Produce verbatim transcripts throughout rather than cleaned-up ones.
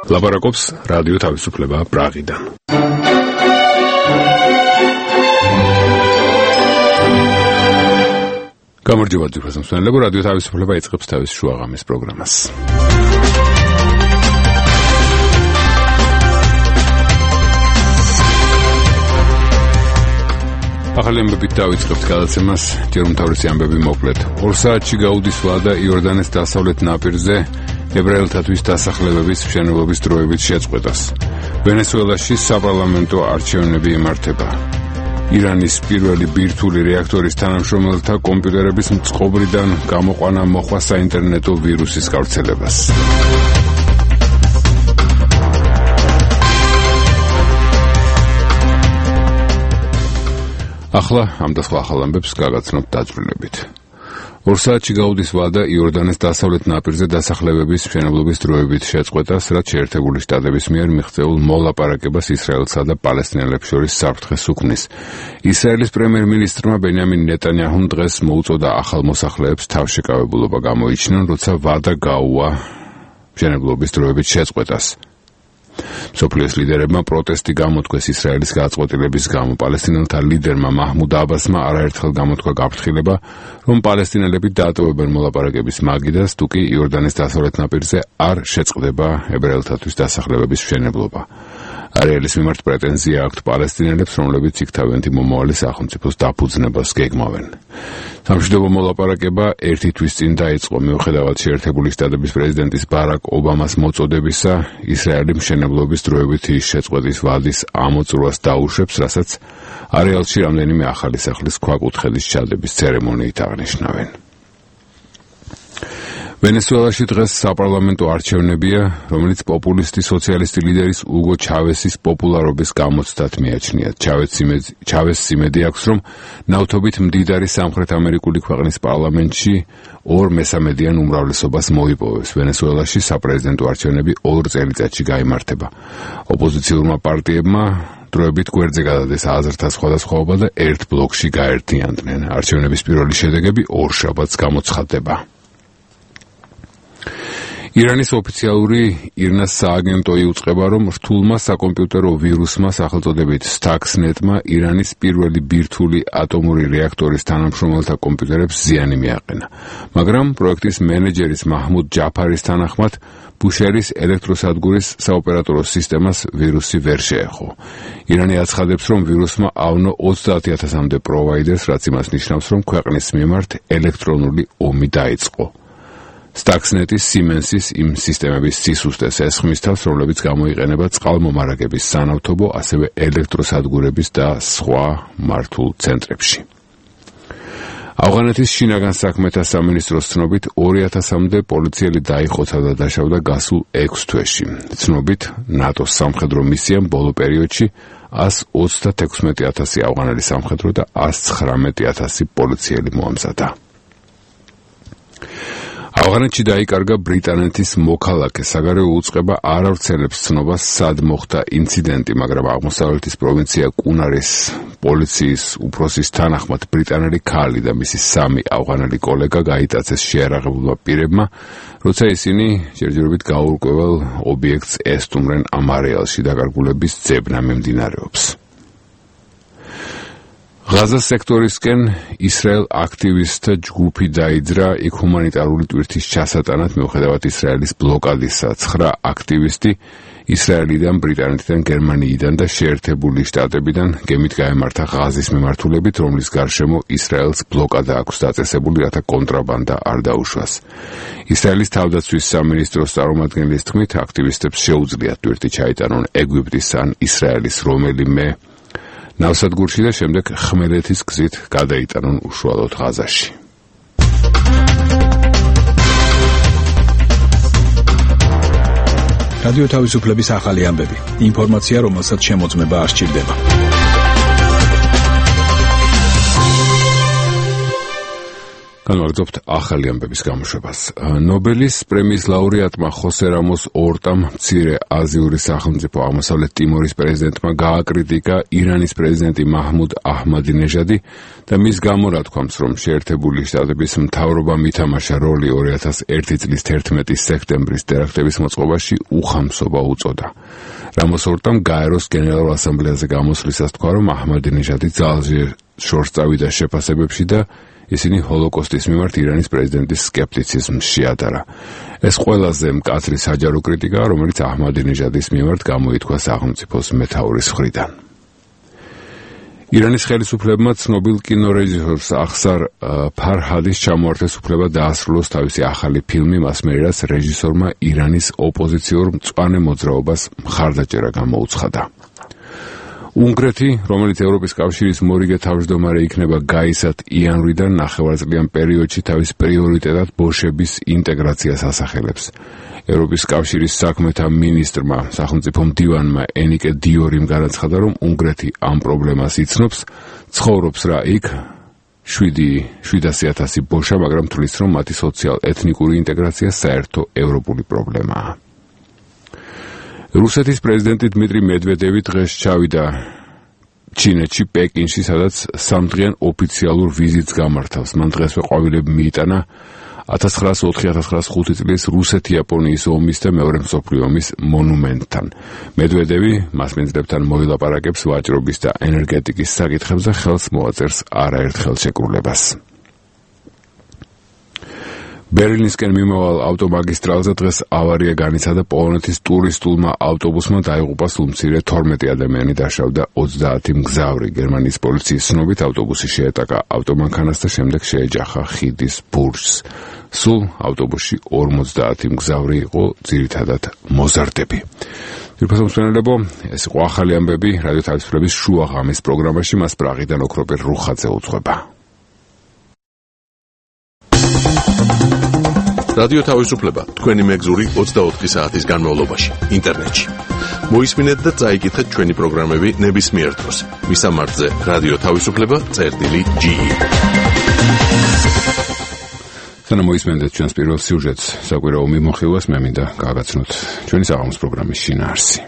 ლაპარაკობს რადიო თავისუფლება პრაღიდან. გამარჯობა ძვირფას მსმენელებო, რადიო თავისუფლება იწყებს თავის შუაღამის პროგრამას. ახალი ამბებით დავიწყებთ გადაცემას, ჯერ უმთავრესი ამბები მოკლედ. ორ საათში გაუდის ვადა იორდანეს დასავლეთ ნაპირზე ებრაელთათვის დასახლებების მშენებლობის დროებით შეწყვეტას. ვენესუელაში საპარლამენტო არჩევნები იმართება. ირანის პირველი ბირთვული რეაქტორის თანამშრომელთა კომპიუტერების წყობრიდან გამოყვანა მოხვა საინტერნეტო ვირუსის გავრცელებას. ახლა ამ და სხვა ახალ ამბებს გაგაცნობთ დაწვრილებით. ორ საათში გაუდის ვადა იორდანეს დასავლეთ ნაპირზე დასახლებების მშენებლობის დროებით შეწყვეტას, რაც შეერთებული შტატების მიერ მიღწეულ მოლაპარაკებას ისრაელსა და პალესტინელებს შორის საფრთხეს უქმნის. ისრაელის პრემიერ-მინისტრმა ბენიამინ ნეტანიაჰუმ დღეს მოუწოდა ახალ მოსახლეებს თავშეკავებულობა გამოიჩინონ, როცა ვადა გაუვა მშენებლობის დროებით შეწყვეტას. მსოფლიოს ლიდერებმა პროტესტი გამოთქვეს ისრაელის გადაწყვეტილების გამო. პალესტინელთა ლიდერმა მაჰმუდ აბასმა არაერთხელ გამოთქვა გაფრთხილება, რომ პალესტინელები დაატოვებენ მოლაპარაკების მაგიდას, თუკი იორდანის დასავლეთ ნაპირზე არ შეწყდება ებრაელთათვის დასახლებების მშენებლობა. არეალის მიმართ პრეტენზია აქვთ პალესტინელებს, რომლებიც იქ თავიანთი მომავალი სახელმწიფოს დაფუძნებას გეგმავენ. სამშვიდობო მოლაპარაკება ერთი თვის წინ დაიწყო, მიუხედავად შეერთებული შტატების პრეზიდენტის ბარაკ ობამას მოწოდებისა, ისრაელი მშენებლობის დროებითი შეწყვეტის ვადის ამოწურვას დაუშვებს, რასაც არეალში რამდენიმე ახალი სახლის ქვაკუთხედის ჩადების ცერემონიით აღნიშნავენ. ვენესუელაში დღეს საპარლამენტო არჩევნებია, რომელიც პოპულისტი სოციალისტი ლიდერის უგო ჩავესის პოპულარობის გამოცდად მიაჩნიათ. ჩავესს იმედი აქვს, რომ ნავთობით მდიდარი სამხრეთ ამერიკული ქვეყნის პარლამენტში ორ მესამედიან უმრავლესობას მოიპოვებს. ვენესუელაში საპრეზიდენტო არჩევნები ორ წელიწადში გაიმართება. ოპოზიციურმა პარტიებმა დროებით გვერდზე გადადეს აზრთა სხვადასხვაობა და ერთ ბლოკში გაერთიანდნენ. არჩევნების პირველი შედეგები ორშაბათს გამოცხადდება. ირანის ოფიციალური ირნას სააგენტო იუწყება, რომ რთულმა საკომპიუტერო ვირუსმა სახელწოდებით სტაქსნეტმა ირანის პირველი ბირთვული ატომური რეაქტორის თანამშრომელთა კომპიუტერებს ზიანი მიაყენა. მაგრამ პროექტის მენეჯერის მაჰმუდ ჯაფარის თანახმად, ბუშერის ელექტროსადგურის საოპერატორო სისტემას ვირუსი ვერ შეეხო. ირანი აცხადებს, რომ ვირუსმა ავნო ოცდაათი ათასამდე პროვაიდერს, რაც იმას ნიშნავს, რომ ქვეყნის მიმართ ელექტრონული ომი დაიწყო. სტაქსნეტის სიმენსის იმ სისტემების სისუსტეს ესხმის თავს, რომლებიც გამოიყენება წყალმომარაგების სანავთობო, ასევე ელექტროსადგურების და სხვა მართულ ცენტრებში. ავღანეთის შინაგან საქმეთა სამინისტროს ცნობით ორი ათასამდე პოლიციელი დაიხოცა და დაშავდა გასულ ექვს თვეში. ცნობით ნატოს სამხედრო მისიამ ბოლო პერიოდში ას ოცდათექვსმეტი ათასი ავღანელი სამხედრო და ას ცხრამეტი ათასი პოლიციელი მოამზადა. ავღანეთში დაიკარგა ბრიტანეთის მოქალაქე. საგარეო უწყება არ ავრცელებს ცნობას, სად მოხდა ინციდენტი, მაგრამ აღმოსავლეთის პროვინცია კუნარის პოლიციის უფროსის თანახმად ბრიტანელი ქალი და მისი სამი ავღანელი კოლეგა გაიტაცეს შეარაღებულმა პირებმა, როცა ისინი ჯერჯერობით გაურკვეველ ობიექტს ესტუმრენ ამ არეალში დაკარგულების ძებნა მიმდინარეობს. ღაზას სექტორისკენ ისრაელ აქტივისტთა ჯგუფი დაიძრა, იქ ჰუმანიტარული ტვირთის ჩასატანად, მიუხედავად ისრაელის ბლოკადისა. ცხრა აქტივისტი ისრაელიდან, ბრიტანეთიდან, გერმანიიდან და შეერთებული შტატებიდან გემით გაემართა ღაზის მიმართულებით, რომლის გარშემო ისრაელს ბლოკადა აქვს დაწესებული, რათა კონტრაბანდა არ დაუშვას. ისრაელის თავდაცვის სამინისტროს წარმომადგენლის თქმით, აქტივისტებს შეუძლიათ ტვირთი ჩაიტანონ ეგვიპტის ან ისრაელის რომელიმე ნავსადგურში და შემდეგ ხმელეთის გზით გადაიტანონ უშუალოდ ღაზაში. რადიო თავისუფლების ახალი ამბები. ინფორმაცია, რომელსაც შემოწმება არ სჭირდება. განვაგრძობთ ახალი ამბების გამოშვებას. ნობელის პრემიის ლაურეატმა ხოსე რამოს ორტამ მცირე აზიური სახელმწიფო აღმოსავლეთ ტიმორის პრეზიდენტმა გააკრიტიკა ირანის პრეზიდენტი მაჰმუდ აჰმადინეჟადი და მის გამორათქვამს, რომ შეერთებული შტატების მთავრობამ ითამაშა როლი ორი ათას ერთი წლის თერთმეტი სექტემბრის ტერაქტების მოწყობაში უხამსობა უწოდა. რამოს ორტამ გაეროს გენერალურ ასამბლეაზე გამოსვლისას თქვა, რომ აჰმადინეჟადი ძალზედ შორს წავიდა შეფასებებში და ისინი ჰოლოკოსტის მიმართ ირანის პრეზიდენტის სკეპტიციზმს შეადარა. ეს ყველაზე მკაცრი საჯარო კრიტიკაა, რომელიც აჰმადინეჟადის მიმართ გამოითქვა სახელმწიფოს მეთაურის მხრიდან. ირანის ხელისუფლებმა ცნობილ კინორეჟისორს ახსარ ფარჰადის ჩამოართეს უფლება დაასრულოს თავისი ახალი ფილმი მასმეერ, რაც რეჟისორმა ირანის ოპოზიციურ მწვანე მოძრაობას მხარდაჭერა გამოუცხადა. უნგრეთი, რომელიც ევროპის კავშირის მორიგე თავმჯდომარე იქნება გაისად იანვრიდან ნახევარწლიან პერიოდში თავის პრიორიტეტად ბოშების ინტეგრაციას ასახელებს. ევროპის კავშირის საქმეთა მინისტრმა, სახელმწიფო მდივანმა ენიკე დიორიმ განაცხადა, რომ უნგრეთი ამ პრობლემას იცნობს, ცხოვრობს რა იქ შვიდასი ათასი ბოშა, მაგრამ თვლის, რომ მათი სოციალ-ეთნიკური ინტეგრაცია საერთო ევროპული პრობლემაა. რუსეთის პრეზიდენტი დმიტრი მედვედევი დღეს ჩავიდა ჩინეთში, პეკინში, სადაც სამდღიან ოფიციალურ ვიზიტს გამართავს. მან დღესვე ყვავილები მიიტანა ათას ცხრაასი ოთხი ათას ცხრაასი ხუთი წლის რუსეთ-იაპონიის ომის და მეორე მსოფლიო ომის მონუმენტთან. მედვედევი მასპინძლებთან მოილაპარაკებს ვაჭრობის და ენერგეტიკის საკითხებზე და ხელს მოაწერს არაერთ ხელშეკრულებას. ბერლინისკენ მიმავალ ავტომაგისტრალზე დღეს ავარია განიცადა. პოლონეთის ტურისტულმა ავტობუსმა დაიღუპა სულ მცირე თორმეტი ადამიანი, დაშავდა ოცდაათი მგზავრი. გერმანიის პოლიციის ცნობით ავტობუსი შეეტაკა ავტომანქანას და შემდეგ შეეჯახა ხიდის ბურჯს. სულ ავტობუსში ორმოცდაათი მგზავრი იყო, ძირითადად მოზარდები. ძირფასო მსმენელებო, ეს იყო ახალი ამბები რადიო თავისუფლების შუა ღამის პროგრამაში. მას პრაღიდან ოქროპირ რუხაძე უძღვება. რადიო თავისუფლება, თქვენი მეგზური ოცდაოთხი საათის განმავლობაში, ინტერნეტში. მოისმინეთ და წაიკითხეთ ჩვენი პროგრამები ნებისმიერ დროს. მისამართზე რადიო თავისუფლება წერტილი ჯი ი. სანამ მოისმენთ ჩვენს პირველ სიუჟეტს, საკვირაო მიმოხილვას, მე მინდა გავაგაცნოთ ჩვენი საღამოს პროგრამის შინაარსი.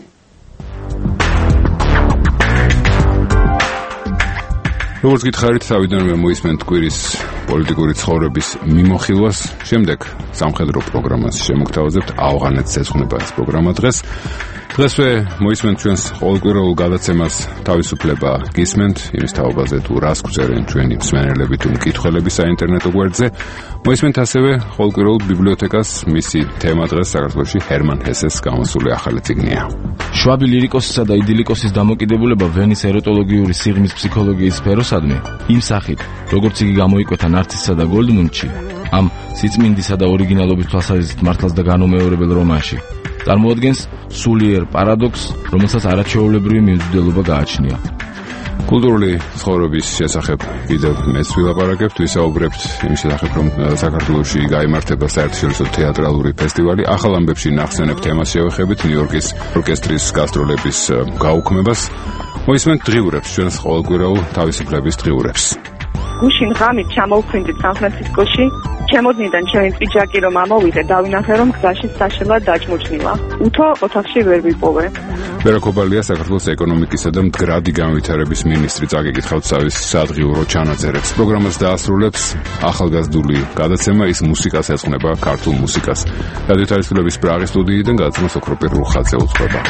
როგორც გითხარით, თავიდანვე მოისმენთ კვირის პოლიტიკური ცხოვრების მიმოხილვას, შემდეგ სამხედრო პროგრამას შემოგთავაზებთ. ავღანეთს ეძღვნება ეს პროგრამა დღეს. დღესვე მოისმენთ ჩვენს ყოველკვირეულ გადაცემას თავისუფლება გისმენთ, იმის თაობაზე თუ რას გვწერენ ჩვენი მსმენელები თუ მკითხველები საინტერნეტო გვერდზე. მოისმენთ ასევე ყოველკვირეულ ბიბლიოთეკას, მისი თემა დღეს საქართველოში ჰერმან ჰესეს გამოსული ახალი წიგნია. შვაბი ლირიკოსისა და იდილიკოსის დამოკიდებულება ვენის ეროტოლოგიური სიღრმის ფსიქოლოგიის სფეროსადმი, იმ სახით, როგორც იგი გამოიკვეთა ნარცისსა და გოლდმუნდში, ამ სიწმინდისა და ორიგინალობის თვალსაზრისით მართლაც და განუმეორებელ რომანში, წარმოადგენს სულიერ პარადოქსს, რომელსაც არაჩვეულებრივი მიმზიდველობა გააჩნია. კულტურული ცხოვრების შესახებ კიდევ მეც ვილაპარაკებთ, ვისაუბრებთ იმ შესახებ, რომ საქართველოში გაიმართება საერთაშორისო თეატრალური ფესტივალი. ახალ ამბებში ნახსენებ თემას შევეხებით ნიუ-იორკის ორკესტრის გასტროლების გაუქმებას. მოისმენთ დღიურებს, ჩვენს ყოველკვირეულ თავისუფლების დღიურებს. გუშინ ღამით ჩამოვხვინდით სან-ფრანცისკოში. ჩემოდნიდან ჩემი პიჯაკი რომ ამოვიღე, დავინახე რომ გზაში საშინლად დაჭმუჭნილა. უთო ოთახში ვერ ვიპოვე. ბერაკობალია საქართველოს ეკონომიკისა და მდგრადი განვითარების მინისტრი წაგეკითხავთ სავის სადღიურო ჩანაწერებს. პროგრამას დაასრულებს ახალგაზრდული გადაცემა, ის მუსიკას ეძღვნება, ქართულ მუსიკას. რადიო თავისუფლების პრაღის სტუდიიდან გადაცემას ოქროპირ რუხაძე უძღვება.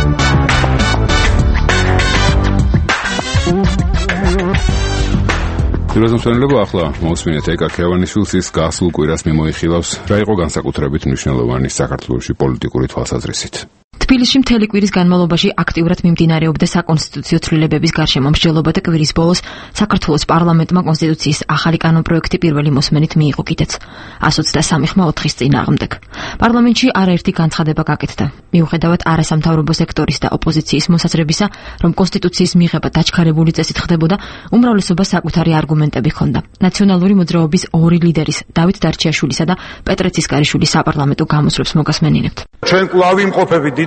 ძირფასო მსმენელებო, ახლა მოусმინეთ ეკა ქევანიშვილს, ის გასულ კვირას მიმოიხილავს, რა იყო განსაკუთრებით მნიშვნელოვანი საქართველოში პოლიტიკური თვალსაზრისით. თბილისში მთელი კვირის განმავლობაში აქტიურად მიმდინარეობდა საკონსტიტუციო ცვლილებების გარშემო მსჯელობა და კვირის ბოლოს საქართველოს პარლამენტმა კონსტიტუციის ახალი კანონპროექტი პირველი მოსმენით მიიღო კიდეც ას ოცდასამი ხმა ოთხის წინააღმდეგ. პარლამენტში არაერთი განცხადება გაკეთდა. მიუხედავად არასამთავრობო სექტორის და ოპოზიციის მოსაზრებისა, რომ კონსტიტუციის მიღება დაჩქარებული წესით ხდებოდა, უმრავლესობა საკუთარი არგუმენტები ჰქონდა. ნაციონალური მოძრაობის ორი ლიდერის, დავით დარჩიაშვილისა და პეტრე ცისკარიშვილის საპარლამენტო გამოსვლებს მოგასმენინებთ. ჩვენ კვლავ იმყოფებით დიდი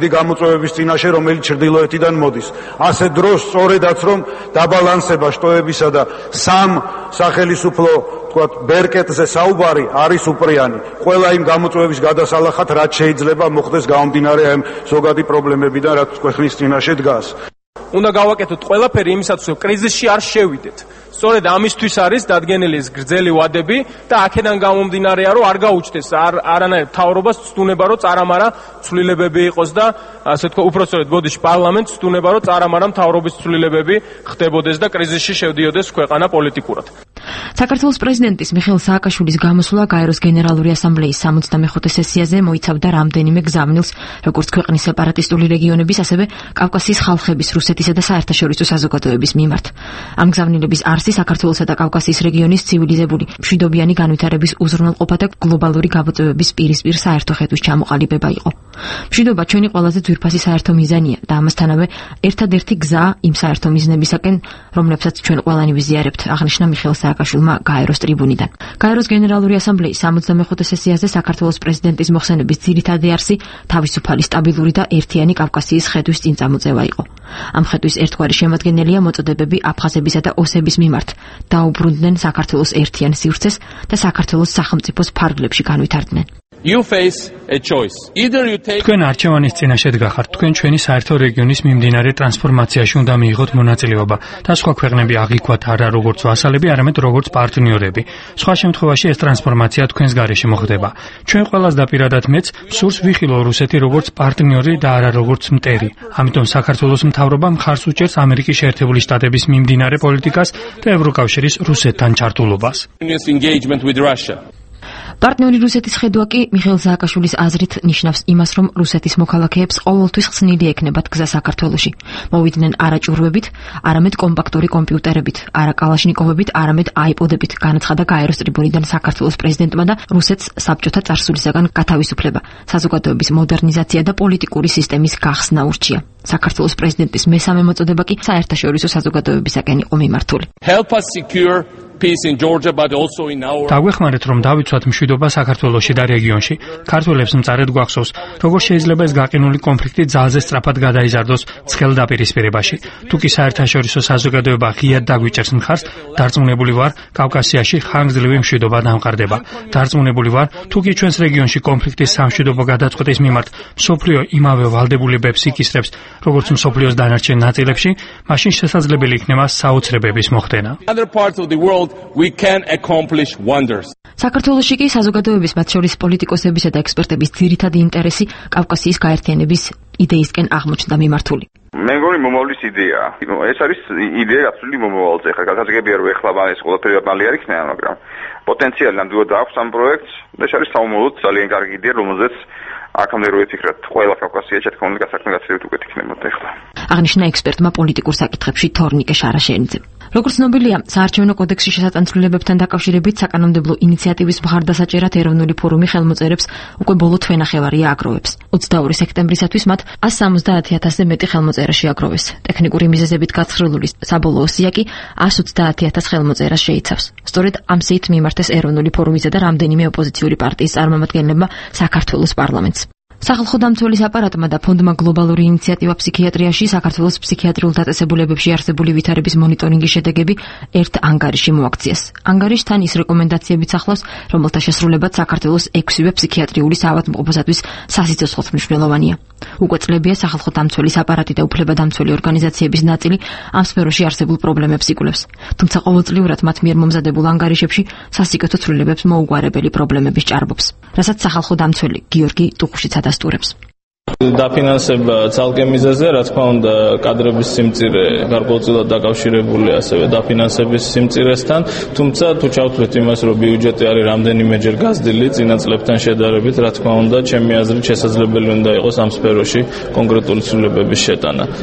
დიდი გამოწვევების წინაშე, რომელიც ჩრდილოეთიდან მოდის. ასე დროს სწორედაც რომ დაბალანსება შტოებისა და სამ სახელისუფლო თქვათ ბერკეტზე საუბარი არის უპრიანი. ყველა იმ გამოწვევების გადასალახად, რაც შეიძლება მოხდეს გამომდინარე ამ ზოგადი პრობლემებიდან, რაც ქვეყნის წინაშე დგას. უნდა გავაკეთოთ ყველაფერი იმისათვის, რომ კრიზისში არ შევიდეთ. სწორედ ამისთვის არის დადგენილი ეს გრძელი ვადები და აქედან გამომდინარეა, რომ არ გაუჩნდეს არანაირ მთავრობას ცდუნება, რომ წარამარა ცვლილებები იყოს და ასე თქვა, უпростоრედ ბოდიში პარლამენტს ცდუნება, რომ წარამარა მთავრობის ცვლილებები ხდებოდეს და კრიზისში შევდიოდეს ქვეყანა პოლიტიკურად. საქართველოს პრეზიდენტის მიხეილ სააკაშვილის გამოსვლა გაეროს გენერალური ასამბლეის სამოცდამეხუთე სესიაზე მოიცავდა რამდენიმე გზავნილს, როგორც ქვეყნის სეპარატისტული რეგიონების, ასევე კავკასიის ხალხების, რუსეთისა და საერთაშორისო საზოგადოების მიმართ. ამ გზავნილების არსი საქართველოსა და კავკასიის რეგიონის ცივილიზებული მშვიდობიანი განვითარების უზრუნველყოფა და გლობალური გაბრძოლების პირისპირ საერთო ხედვის ჩამოყალიბება იყო. მშვიდობა ჩვენი ყველაზე ძვირფასი საერთო მიზანია და ამასთანავე ერთადერთი გზა იმ საერთო მიზნებისაკენ, რომლებსაც ჩვენ ყველანი ვიზიარებთ, აღნიშნა მიხეილ სააკაშვილმა გაეროს ტრიბუნიდან. გაეროს გენერალური ასამბლეის სამოცდამეხუთე სესიაზე საქართველოს პრეზიდენტის მოხსენების ძირითადი არსი თავისუფალი, სტაბილური და ერთიანი კავკასიის ხედვის წინწამოწევა იყო. ამ ხედვის ერთგვარი შემადგენელია მოწოდებები აფხაზებისა და ოსების მიმართ, დაუბრუნდნენ საქართველოს ერთიან სივრცეს და საქართველოს სახელმწიფოს ფარგლებში განვითარდნენ. You face a choice. Either you take თქვენ არჩევანის წინაშე დგახართ, თქვენ ჩვენი საერთო რეგიონის მიმდინარე ტრანსფორმაციაში უნდა მიიღოთ მონაწილეობა და სხვა ქვეყნები აღიქვათ არა როგორც ვასალები, არამედ როგორც პარტნიორები. სხვა შემთხვევაში ეს ტრანსფორმაცია თქვენს გარეშე მოხდება. ჩვენ ყველას და პირადად მეც სურს ვიხილო რუსეთი როგორც პარტნიორი და არა როგორც მტერი. ამიტომ საქართველოს მთავრობა მხარს უჭერს ამერიკის შეერთებული შტატების მიმდინარე პოლიტიკას და ევროკავშირის რუსეთთან ჩართულობას. პარტნიორი რუსეთის ხედვა კი მიხეილ სააკაშვილის აზრით ნიშნავს იმას, რომ რუსეთის მოქალაქეებს ყოველთვის ხსნილი ექნებათ გზა საქართველოში. მოვიდნენ არა ჭურვებით, არამედ კომპაქტური კომპიუტერებით, არა კალაშნიკოვებით, არამედ აიპოდებით, განაცხადა გაეროს ტრიბუნიდან საქართველოს პრეზიდენტმა და რუსეთს საბჭოთა წარსულისაგან გათავისუფლება, საზოგადოების მოდერნიზაცია და პოლიტიკური სისტემის გახსნა ურჩია. საქართველოს პრეზიდენტის მესამე მოწოდება კი საერთაშორისო საზოგადოებისაკენ იყო მიმართული. Help us secure peace in Georgia, but also in our დაგვეხმარეთ, რომ დავიცვათ მშვიდობა საქართველოში და რეგიონში. ქართველებს მწარედ გვახსოვს, როგორ შეიძლება ეს გაყინული კონფლიქტი ძალზე სწრაფად გადაიზარდოს ცხელ დაპირისპირებაში. თუ კი საერთაშორისო საზოგადოება ღიად დაგვიჭერს მხარს, დარწმუნებული ვარ, კავკასიაში ხანგრძლივი მშვიდობა დამყარდება. დარწმუნებული ვარ, თუ კი ჩვენს რეგიონში კონფლიქტის სამშვიდობო გადაწყვეტის მიმართ მსოფლიო იმავე ვალდებულებებს იკისრებს, როგორც მსოფლიოს დანარჩენ ნაწილებში, მაშინ შესაძლებელი იქნება საოცრებების მოხდენა. we can accomplish wonders. საქართველოში კი საზოგადოების, მათ შორის პოლიტიკოსებისა და ექსპერტების ძირითადი ინტერესი კავკასიის გაერთიანების იდეისკენ აღმოჩნდა მიმართული. მე მგონი მომავლის იდეაა. ეს არის იდეა absolutely მომავალზე. ხა გასაგებია რომ ეხლა ეს ყველაფერი მალე არ იქნება, მაგრამ პოტენციალი ნამდვილად აქვს ამ პროექტს და ეს არის საომოლოდ ძალიან კარგი იდეა, რომელზეც აქამდე რო ეთიქრათ ყველა კავკასიაში თქო უნდა გასაქმე გაცილებით უკეთ იქნებოდა ეხლა. აღნიშნა ექსპერტმა პოლიტიკურ საკითხებში თორნიკე შარაშენიძე. როგორც ცნობილია, საარჩევნო კოდექსის შესატანცრულებებთან დაკავშირებით საკანონმდებლო ინიციატივის მხარდასაჭერად ეროვნული ფორუმი ხელმოწერებს უკვე ბოლო თვენახევარი აგროვებს. ოცდაორი სექტემბრისათვის მათ ას სამოცდაათი ათასზე მეტი ხელმოწერა შეაგროვეს. ტექნიკური მიზეზებით გაცხრილული საბოლოო სია კი ას ოცდაათი ათას ხელმოწერას შეიცავს. სწორედ ამ სიით მიმართეს ეროვნული ფორუმისა და რამდენიმე ოპოზიციური პარტიის წარმომადგენლებმა საქართველოს პარლამენტს. სახალხო დამცველის აპარატმა და ფონდმა გლობალური ინიციატივა ფსიქიატრიაში საქართველოს ფსიქიატრიულ დაწესებულებებში არსებული ვითარების მონიტორინგის შედეგები ერთ ანგარიში მოაქციეს. ანგარიშთან ის რეკომენდაციებიც ახლავს, რომელთა შესრულებაც საქართველოს ექვსივე ფსიქიატრიული საავადმყოფოსათვის სასიცოცხლოდ მნიშვნელოვანია. უკვე წლებია სახალხო დამცველის აპარატი და უფლებადამცველი ორგანიზაციების ნაწილი ამ სფეროში არსებულ პრობლემებს იკვლევს. თუმცა ყოველწლიურად მათ მიერ მომზადებულ ანგარიშებში სასიკეთო ცვლილებებს მოუგვარებელი პრობლემების ჭარბობს, რასაც სახალხო დამცველი გიორგი ტუხუშიც ადასტურებს. დაფინანსება ცალკე მიზეზია, რა თქმა უნდა, კადრების სიმწირე გარკვეულწილად დაკავშირებული ასევე დაფინანსების სიმწირესთან, თუმცა თუ ჩავთვლით იმას, რომ ბიუჯეტი არის რამდენიმეჯერ გაზრდილი წინა წლებთან შედარებით, რა თქმა უნდა, ჩემი აზრით შესაძლებელი უნდა იყოს ამ სფეროში კონკრეტული ცვლილებების შეტანა.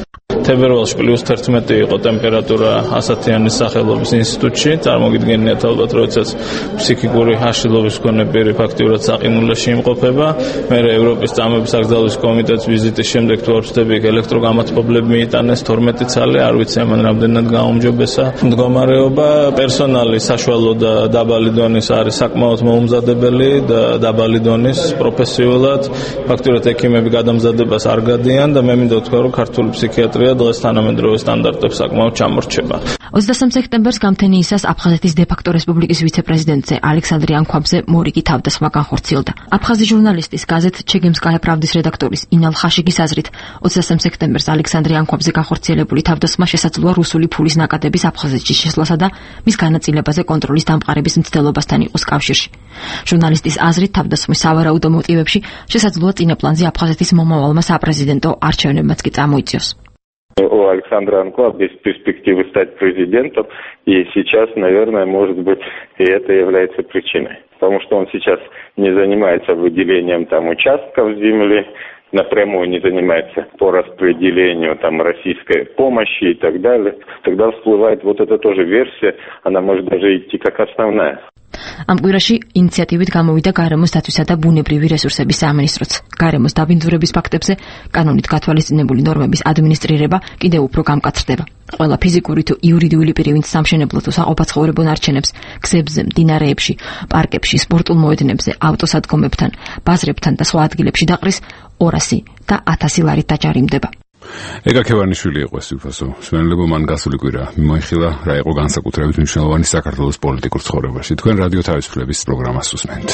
თებერვალში პლუს თერთმეტი იყო ტემპერატურა ასათიანის სახელობის ინსტიტუტში. წარმოგიდგენიათ ალბათ, როდესაც ფსიქიკური ჰაშილობის მქონე პირი ფაქტიურად საყინულეში იმყოფება. მე ევროპის წამების აკრძალვის კომიტეტის ვიზიტის შემდეგ თუ არ ვწდები, ელექტროგამათბობლები მიიტანეს თორმეტი ცალი, არ ვიცი ამან რამდენად გაუმჯობესა მდგომარეობა. პერსონალი საშუალო და დაბალი დონის არის საკმაოდ მოუმზადებელი და დაბალი დონის პროფესიულად. ფაქტიურად ექიმები გადამზადებას არ გადიან და მე მინდა ვთქვა, რომ ქართული ფსიქიატრია დღეს თანამედროვე სტანდარტებს საკმაოდ ჩამორჩება. ოცდასამ სექტემბერს გამთენიისას აფხაზეთის დე-ფაქტო რესპუბლიკის ვიცე-პრეზიდენტზე ალექსანდრე ანქვაბზე მორიგი თავდასხმა განხორციელდა. აფხაზი ჟურნალისტის გაზეთ ჩეგემსკაია პრավდის რედაქტორის ინალ ხაშიგის აზრით, ოცდასამ სექტემბერს ალექსანდრე ანქვაბზე განხორციელებული თავდასხმა შესაძლოა რუსული ფულის ნაკადების აფხაზეთში შესვლასა და მის განაწილებაზე კონტროლის დამყარების მცდელობასთან იყოს კავშირში. ჟურნალისტის აზრით, თავდასხმის სავარაუდო მოტივებში შესაძლოა წინა планზე აფხაზეთის მომავალმა საპრეზიდენტო არჩევნებმაც კი წამოიწიოს. У Александра Анклава без перспективы стать президентом, и сейчас, наверное, может быть, и это является причиной. Потому что он сейчас не занимается выделением там участков земли, напрямую не занимается по распределению там российской помощи и так далее. Тогда всплывает вот эта тоже версия, она может даже идти как основная. ამ კვირაში ინიციატივით გამოვიდა გარემოს დაცვისა და ბუნებრივი რესურსების სამინისტროც. გარემოს დაბინძურების ფაქტებზე კანონით გათვალისწინებული ნორმების ადმინისტრირება კიდევ უფრო გამკაცრდება. ყველა ფიზიკური თუ იურიდიული პირი, ვინც სამშენებლო თუ საყოფაცხოვრებო ნარჩენებს გზებზე, მდინარეებში, პარკებში, სპორტულ მოედნებზე, ავტოსადგომებთან, ბაზრებთან და სხვა ადგილებში დაყრის ორასი და ათასი ლარით დაჯარიმდება. ეგა ქევანიშვილი იყო ეს უფასო. მსმენელებო, მან გასული კვირა მიმოიხილა რა იყო განსაკუთრებით მნიშვნელოვანი საქართველოს პოლიტიკურ ცხოვრებაში. თქვენ რადიო თავისუფლების პროგრამას უსმენთ.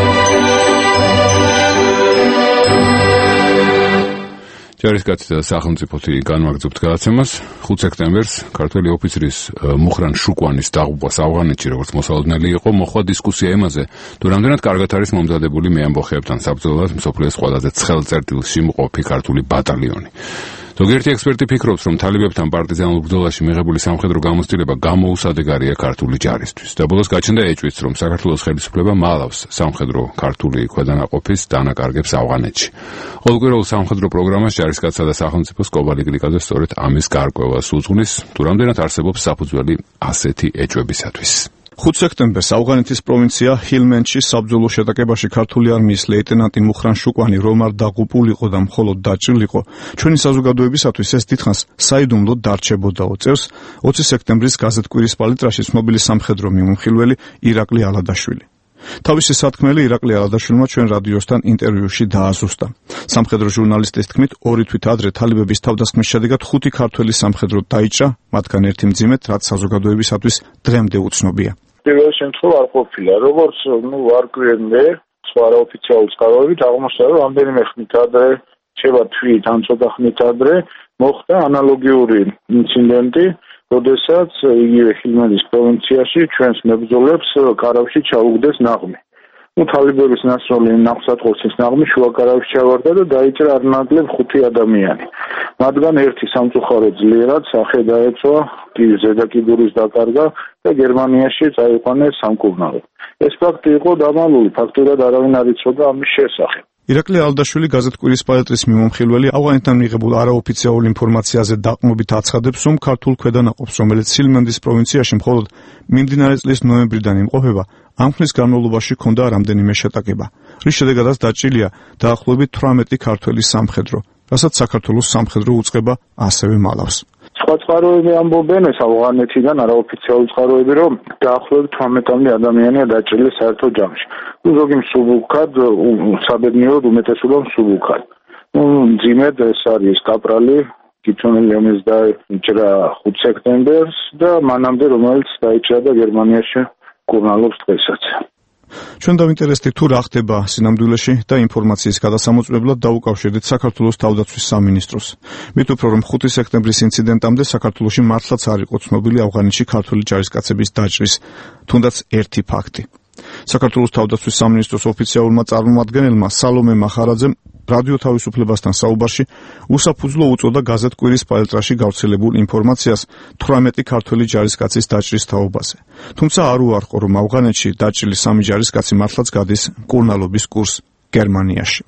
ჯარისკაცი და სახელმწიფოთი განმაგრძობთ გადაცემას. ხუთი სექტემბერს ქართველი ოფიცრის მუხრან შუკვანის დაღუპვას ავღანეთში, როგორც მოსალოდნელი იყო, მოხდა დისკუსია იმაზე, თუ რამდენად კარგად არის მომზადებული მეამბოხეებთან საბრძოლველად მსოფლიოს ყველაზე ცხელ წერტილში მყოფი ქართული ბატალიონი. ზოგიერთი ექსპერტი ფიქრობს, რომ თალებებთან პარტიზანულ ბრძოლაში მიღებული სამხედრო გამოცდილება გამოუსადეგარია ქართული ჯარისთვის. და ბოლოს გაჩნდა ეჭვიც, რომ საქართველოს ხელისუფლება მალავს სამხედრო ქართული ქვედანაყოფის დანაკარგებს ავღანეთში. ყოველკვირეულ სამხედრო პროგრამას ჯარისკაცსა და სახელმწიფოს კობალი გლიკაძე სწორედ ამის გარკვევას უძღვნის, თუ რამდენად არსებობს საფუძველი ასეთი ეჭვებისათვის. ხუთი სექტემბერს ავღანეთის პროვინცია ჰილმენდში საბრძოლო შეტაკებაში ქართული არმიის ლეიტენანტი მუხრან შუკვანი რომ არ დაღუპულიყო და მხოლოდ დაჭრილიყო, ჩვენი საზოგადოებისათვის ეს დიდხანს საიდუმლოდ დარჩებოდაო, წერს ოცი სექტემბრის გაზეთ კვირის პალიტრაში ცნობილი სამხედრო მიმოხილველი ირაკლი ალადაშვილი. თავისი სათქმელი ირაკლი ალადაშვილმა ჩვენ რადიოსთან ინტერვიუში დააზუსტა. სამხედრო ჟურნალისტის თქმით, ორი თვით ადრე თალებების თავდასხმის შედეგად ხუთი ქართველი სამხედრო დაიჭრა, მათგან ერთი მძიმედ, რაც საზოგადოებისათვის დღემდე უცნობია. პირველ შემთხვევაში არ ყოფილა, როგორც ნუ არ გვიენდე, სხვა არაოფიციალური წყაროებით აღმოჩნდა, რომ რამდენიმე ხნით ადრე, შევა თვით ან ცოტა ხნით ადრე მოხდა ანალოგიური ინციდენტი, როდესაც იგივე ჰილმენდის პროვინციაში ჩვენს მებრძოლებს კარავში ჩაუგდეს ნაღმი. ნუ თალებების ნაცვლი ნახსატყორცის ნაღმი შუა კარავში ჩავარდა და დაიჭრა არნაკლებ ხუთი ადამიანი. მათგან ერთი სამწუხაროდ ძლიერად სახე დაეცვა, ზედა კიდურის დაკარგა და გერმანიაში წაიყვანეს სამკურნალოდ. ეს ფაქტი იყო დამალული, ფაქტურად არავინ არ იცოდა ამის შესახებ. ირაკლი ალდაშვილი გაზეთ კვირის პალიატრის მიმოხილველი ავღანეთთან მიღებულ არაოფიციალურ ინფორმაციაზე დაყრდნობით აცხადებს, რომ ქართულ ქვედანაყოფს, რომელიც ჰილმენდის პროვინციაში მხოლოდ მიმდინარე წლის ნოემბრიდან იმყოფება, ამ ხნის განმავლობაში ჰქონდა რამდენიმე შეტაკება, რის შედეგადაც დაჭრილია დაახლოებით თვრამეტი ქართველი სამხედრო, რასაც საქართველოს სამხედრო უწყება ასევე მალავს. სხვა წყაროები ამბობენ, ეს ავღანეთიდან არაოფიციალური წყაროები, რომ დაახლოებით თვრამეტამდე ადამიანია დაჭრილი საერთო ჯამში. ნუ ზოგი მსუბუქად, საბედნიეროდ უმეტესობა მსუბუქად. ნუ მძიმედ ეს არის კაპრალი, გიჩვენილი ომის დაიჭრა ხუთი სექტემბერს და მანამდე რომელიც დაიჭრა და გერმანიაში კურნალობს დღესაც. ჩვენ დავინტერესდით თუ რა ხდება სინამდვილეში და ინფორმაციის გადასამოწმებლად დაუკავშირდით საქართველოს თავდაცვის სამინისტროს. მით უფრო რომ ხუთი სექტემბრის ინციდენტამდე საქართველოში მართლაც არ იყო ცნობილი ავღანეთში ქართული ჯარისკაცების დაჭრის თუნდაც ერთი ფაქტი. საქართველოს თავდაცვის სამინისტროს ოფიციალურმა წარმომადგენელმა სალომე მახარაძემ რადიო თავისუფლებასთან საუბარში უსაფუძვლო უწოდა გაზეთ კვირის პალიატრაში გავრცელებულ ინფორმაციას თვრამეტი ქართველი ჯარისკაცის დაჭრის თაობაზე. თუმცა არ უარყო, რომ ავღანეთში დაჭრილი სამი ჯარისკაცი მართლაც გადის კურნალობის კურსს გერმანიაში.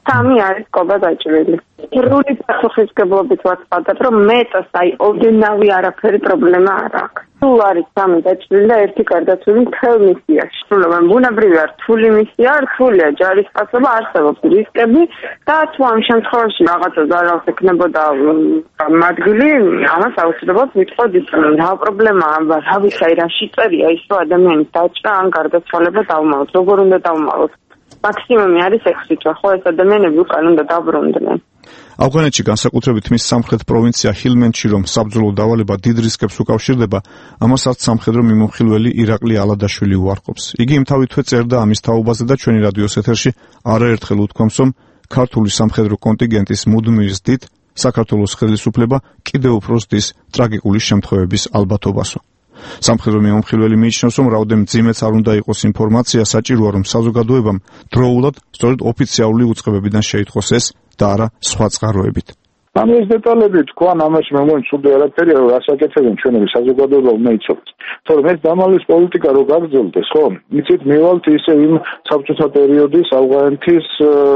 სამი არის კობა დაჭრილი. სრული პასუხისმგებლობით ვაწყდათ, რომ მეტას აი ოდენავი არაფერი პრობლემა არ აქვს. სულ არის სამი დაჭრილი და ერთი გარდაცვლილი მთელ მისიაში. სრულობენ ბუნებრივია, რთული მისია, რთულია ჯარისკაცობა, არსებობს რისკები და თუ ამ შემთხვევაში რაღაცა ზარალს ექნებოდა მადგილი, ამას აუცილებლად ვიტყოდ ის რა პრობლემაა, რა ვიცი, რაში წერია ის, რომ ადამიანის დაჭრა ან გარდაცვალება დავმალოთ, როგორ უნდა დავმალოთ. მაქსიმუმი არის ექვსი თვე, ხო ეს ადამიანები უკან უნდა დაბრუნდნენ. ავღანეთში განსაკუთრებით მის სამხრეთ პროვინცია ჰილმენდში რომ საბრძოლო დავალება დიდ რისკებს უკავშირდება, ამას არც სამხედრო მიმოხილველი ირაკლი ალადაშვილი უარყოფს. იგი იმთავითვე წერდა ამის თაობაზე და ჩვენი რადიოს ეთერში არაერთხელ უთქვამს, რომ ქართული სამხედრო კონტინგენტის მუდმივი ზრდით საქართველოს ხელისუფლება კიდევ უფრო ზრდის ტრაგიკული შემთხვევების ალბათობასო. სამხედრო მიმოხილველი მიიჩნევს, რომ რაოდენიმე მძიმეც არ უნდა იყოს ინფორმაცია, საჭიროა რომ საზოგადოებამ დროულად სწორედ ოფიციალური უწყებებიდან შეითხოვს ეს და არა სხვა წყაროებით. ამ ეს დეტალები თქვან ამაში მე მგონი ცუდი არაფერია, რომ რასაკეთებენ ჩვენები საზოგადოება უნდა იცოდეს. თორემ ეს დამალვის პოლიტიკა რო გაგრძელდეს, ხო? იცით, მივალთ ისე იმ საბჭოთა პერიოდის ავღანეთის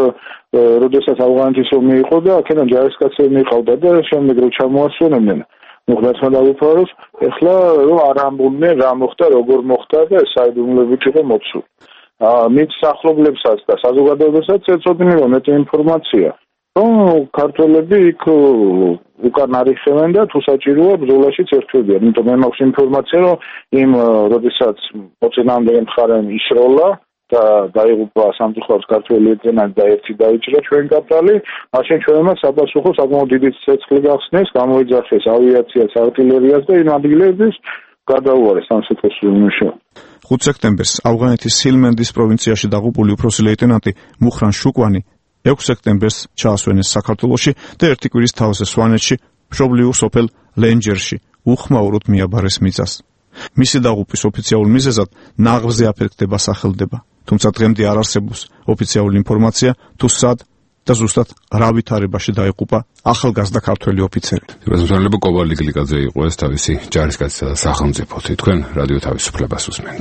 როდესაც ავღანეთის ომი იყო და აქედან ჯარისკაცები მიყავდა და შემდეგ რო ჩამოასვენებდნენ მოხდა დაუფაროს, ეხლა რომ არ ამბობდნენ რა მოხდა, როგორ მოხდა და საიდუმლოებით იყო მოცული. მით სახლობლებსაც და საზოგადოებასაც ეწოდინება მეტი ინფორმაცია, რომ ქართველები იქ უკან არიხევენ და თუ საჭიროა ბრძოლაშიც ერთვებიან. იმიტომ მე მაქვს ინფორმაცია, რომ იმ როდესაც მოწინააღმდეგე მხარე ისროლა და დაიღუპა სამწუხაროდ ქართველი ლეიტენანტი და ერთი დაიჭრა ჩვენ კაპიტალი, მაშინ ჩვენმა საპასუხო საკმაოდ დიდი ცეცხლი გახსნეს, გამოიძახეს ავიაციას, артиლერიას და იმ ადგილების გადაუარეს სამსახურის ნიშნულობა. ხუთი სექტემბერს ავღანეთის ჰილმენდის პროვინციაში დაღუპული უფროსი ლეიტენანტი მუხრან შუკვანი ექვსი სექტემბერს ჩაასვენეს საქართველოში და ერთი კვირის თავზე სვანეთში, მშობლიურ სოფელ ლენჯერში უხმაუროდ მიაბარეს მიწას. მისი დაღუპვის ოფიციალურ მიზეზად ნაღმზე აფეთქდება სახელდება. თუმცა დღემდე არ არსებობს ოფიციალური ინფორმაცია თუ სად და ზუსტად რა ვითარებაში დაიღუპა ახალგაზრდა ქართველი ოფიცერი. პრეზიდენტი კობალი გლიკაძე იყო ეს თავისი ჯარისკაცისა და სახელმწიფოთი. თქვენ რადიო თავისუფლებას უსმენთ.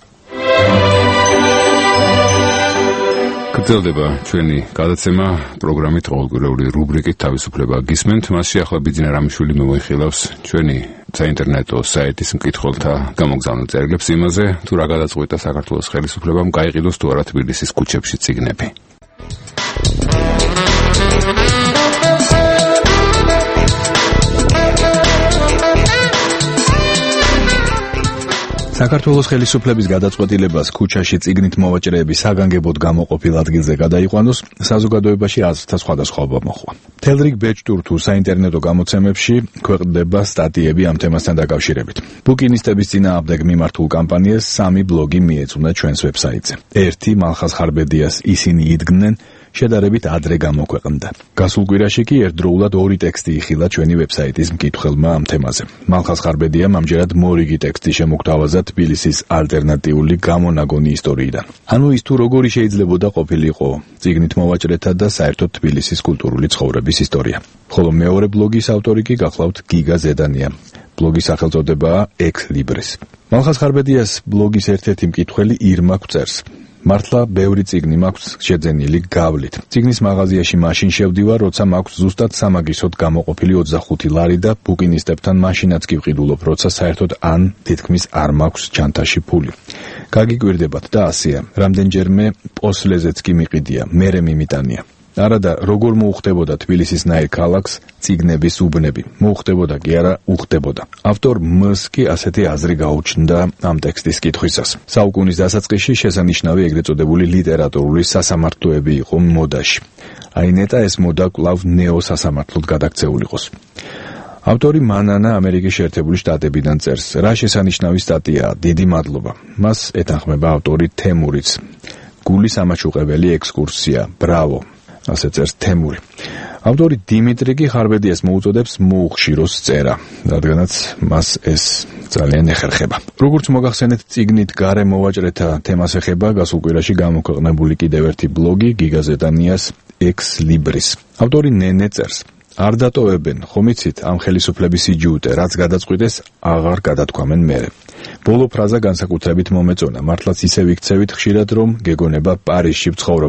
გრძელდება ჩვენი გადაცემა პროგრამით ყოველკვირეული რუბრიკით თავისუფლება გისმენთ. მასში ახლა ბიძინა რამიშვილი მოიხილავს ჩვენი საინტერნეტო საიტის მკითხველთა გამოგზავნილ წერილებს იმაზე, თუ რა გადაწყვიტა საქართველოს ხელისუფლებამ გაიყიდოს თუ არა თბილისის ქუჩებში წიგნები. საქართველოს ხელისუფლების გადაწყვეტილებას ქუჩაში წიგნით მოვაჭრეების საგანგებოდ გამოყოფილ ადგილზე გადაიყვანოს საზოგადოებაში აზრთა სხვადასხვაობა მოხდა. მთელ რიგ ბეჭდურ თუ საინტერნეტო გამოცემებში ქვეყნდება სტატიები ამ თემასთან დაკავშირებით. ბუკინისტების წინააღმდეგ მიმართულ კამპანიას სამი ბლოგი მიეწვნა ჩვენს ვებსაიტზე. ერთი მალხაზ ხარბედიას ისინი იდგნენ შედარებით ადრე გამოქვეყნდა. გასულ კვირაში კი ერთდროულად ორი ტექსტი იხილა ჩვენი ვებსაიტის მკითხველმა ამ თემაზე. მალხაზ ხარბედიამ ამჯერად მორიგი ტექსტი შემოგთავაზა თბილისის ალტერნატიული გამონაგონი ისტორიიდან. ანუ ის თუ როგორი შეიძლებოდა ყოფილიყო წიგნით მოვაჭრეთა და საერთოდ თბილისის კულტურული ცხოვრების ისტორია. ხოლო მეორე ბლოგის ავტორი კი გახლავთ გიგა ზედანია. ბლოგის სახელწოდებაა Ex Libris. მალხაზ ხარბედიას ბლოგის ერთ-ერთი მკითხველი ირმა გვწერს. მართლა ბევრი წიგნი მაქვს შეძენილი გავლით. წიგნის მაღაზიაში მაშინ შევდივარ, როცა მაქვს ზუსტად სამაგისოდ გამოყოფილი ოცდახუთი ლარი და ბუკინისტებთან მაშინაც კი ვყიდულობ, როცა საერთოდ ან თითქმის არ მაქვს ჩანთაში ფული. გაგიკვირდებათ და ასეა. რამდენჯერმე პოსლეზეც კი მიყიდია, მერე მიმიტანია. არადა როგორ მოუხდებოდა თბილისის ნაირ ქალაქს წიგნების უბნები. მოუხდებოდა კი არა, უხდებოდა. ავტორ მს კი ასეთი აზრი გაუჩნდა ამ ტექსტის კითხვისას. საუკუნის დასაწყისში შესანიშნავი ეგრეთ წოდებული ლიტერატურული სასამართლოები იყო მოდაში. აი ნეტა ეს მოდა კვლავ ნეოსასამართლოდ გადაქცეულიყოს. ავტორი მანანა ამერიკის შეერთებული შტატებიდან წერს. რა შესანიშნავი სტატიაა, დიდი მადლობა. მას ეთანხმება ავტორი თემურიც. გულის ამაჩუყებელი ექსკურსია, ბრავო. ასე წერს თემური. ავტორი დიმიტრი კი ხარბედიას მოუწოდებს მოუხშიროს წერა, რადგანაც მას ეს ძალიან ეხერხება. როგორც მოგახსენეთ, წიგნით გარე მოვაჭრეთა თემას ეხება გასულ კვირაში გამოქვეყნებული კიდევ ერთი ბლოგი გიგა ზედანიას Ex Libris. ავტორი ნენე წერს. არ დატოვებენ, ხომ იცით, ამ ხელისუფლების სიჯუტე, რაც გადაწყვიტეს, აღარ გადათქვამენ მერე. ბოლო ფრაზა განსაკუთრებით მომეწონა, მართლაც ისე ვიქცევით ხშირად, რომ გეგონება პარიზში ვცხოვრობდეთ.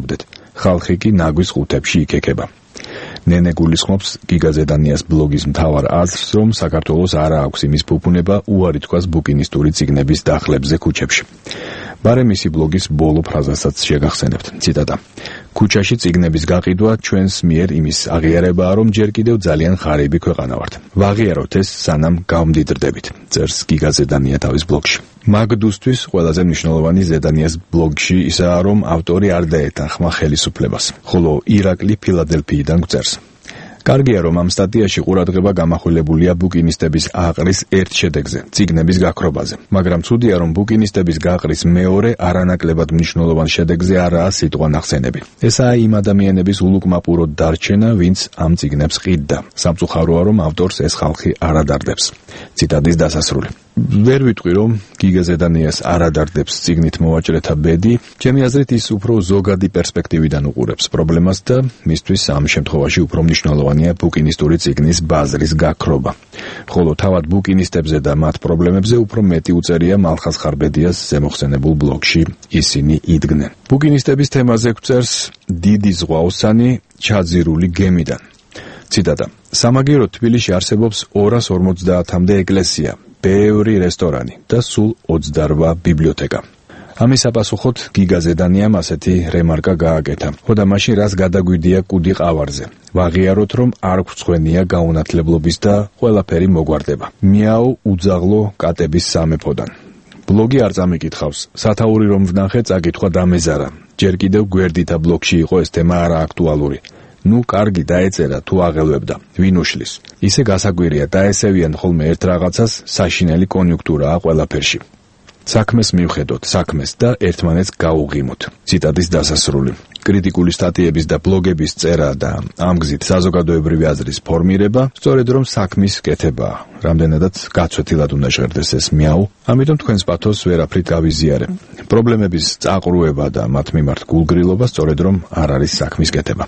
ხალხი კი ნაგვის ყუთებში იქექება. ნენე გულისხმობს გიგა ზედანიას ბლოგის მთავარ აზრს, რომ საქართველოს არ აქვს იმის ფუფუნება უარი თქვას ბუკინისტური წიგნების დახლებზე ქუჩებში. ბარემ მისი ბლოგის ბოლო ფრაზასაც შეგახსენებთ. ციტატა: ქუჩაში წიგნების გაყიდვა ჩვენს მიერ იმის აღიარებაა, რომ ჯერ კიდევ ძალიან ღარიბი ქვეყანა ვართ. ვაღიაროთ ეს, სანამ გავმდიდრდებით, წერს გიგა ზედანია თავის ბლოგში. მაგდუსთვის ყველაზე მნიშვნელოვანი ზედანიას ბლოგში ისაა, რომ ავტორი არ დაეთანხმა ხელისუფლებას, ხოლო ირაკლი ფილადელფიიდან გვწერს: კარგია, რომ ამ სტატიაში ყურადღება გამახვილებულია ბუკინისტების აყრის ერთ შედეგზე, წიგნების გაქრობაზე, მაგრამ ცუდია, რომ ბუკინისტების გაყრის მეორე არანაკლებად მნიშვნელოვან შედეგზე არაა სიტყვა ნახსენები. ესაა იმ ადამიანების ულუკმაპუროდ დარჩენა, ვინც ამ წიგნებს ყიდდა. სამწუხაროა, რომ ავტორს ეს ხალხი არ ადარდებს. ციტატის დასასრული. ვერ ვიტყვი, რომ გიგა ზედანიას არ ადარდებს წიგნით მოვაჭრეთა ბედი, ჩემი აზრით ის უფრო ზოგადი პერსპექტივიდან უყურებს პრობლემას და მისთვის ამ შემთხვევაში უფრო მნიშვნელოვანია ბუკინისტური წიგნის ბაზრის გაქრობა. ხოლო თავად ბუკინისტებზე და მათ პრობლემებზე უფრო მეტი უწერია მალხაზ ხარბედიას ზემოხსენებულ ბლოგში ისინი იდგნენ. ბუკინისტების თემაზე გვწერს დიდი ზღვაოსანი ჩაძირული გემიდან. ციტატა: სამაგიეროდ თბილისში არსებობს ორას ორმოცდაათამდე ეკლესია, ბევრი რესტორანი და სულ ოცდარვა ბიბლიოთეკა. ამის საპასუხოდ გიგა ზედანიამ ასეთი რემარკა გააკეთა: ხოდა მაშინ რას გადაგვიდია კუდი ყავარზე? ვაღიაროთ, რომ არ გვწვენია გაუნათლებლობის და ყველაფერი მოგვარდება. მიაო უძაღლო კატების სამეფოდან. ბლოგი არ წამიკითხავს. სათაური რომ ვნახე, წაკითხვა დამეზარა. ჯერ კიდევ გვერდითა ბლოგში იყო ეს თემა არა აქტუალური. ნუ კარგი დაეწერა თუ აღელვებდა, ვინ უშლის. ისე გასაგვირია დაესევიან ხოლმე ერთ რაღაცას, საშინელი კონიუნქტურაა ყველაფერში. საქმეს მივხედოთ, საქმეს და ერთმანეთს გაუღიმოთ. ციტატის დასასრული. კრიტიკული სტატიების და ბლოგების წერა და ამ გზით საზოგადოებრივი აზრის ფორმირება სწორედ რომ საქმის კეთებაა. რამდენადაც გაცვეთილად უნდა ჟღერდეს ეს მიაუ, ამიტომ თქვენს პათოს ვერაფრით გავიზიარებ. პრობლემების წაყრუება და მათ მიმართ გულგრილობა სწორედ რომ არ არის საქმის კეთება.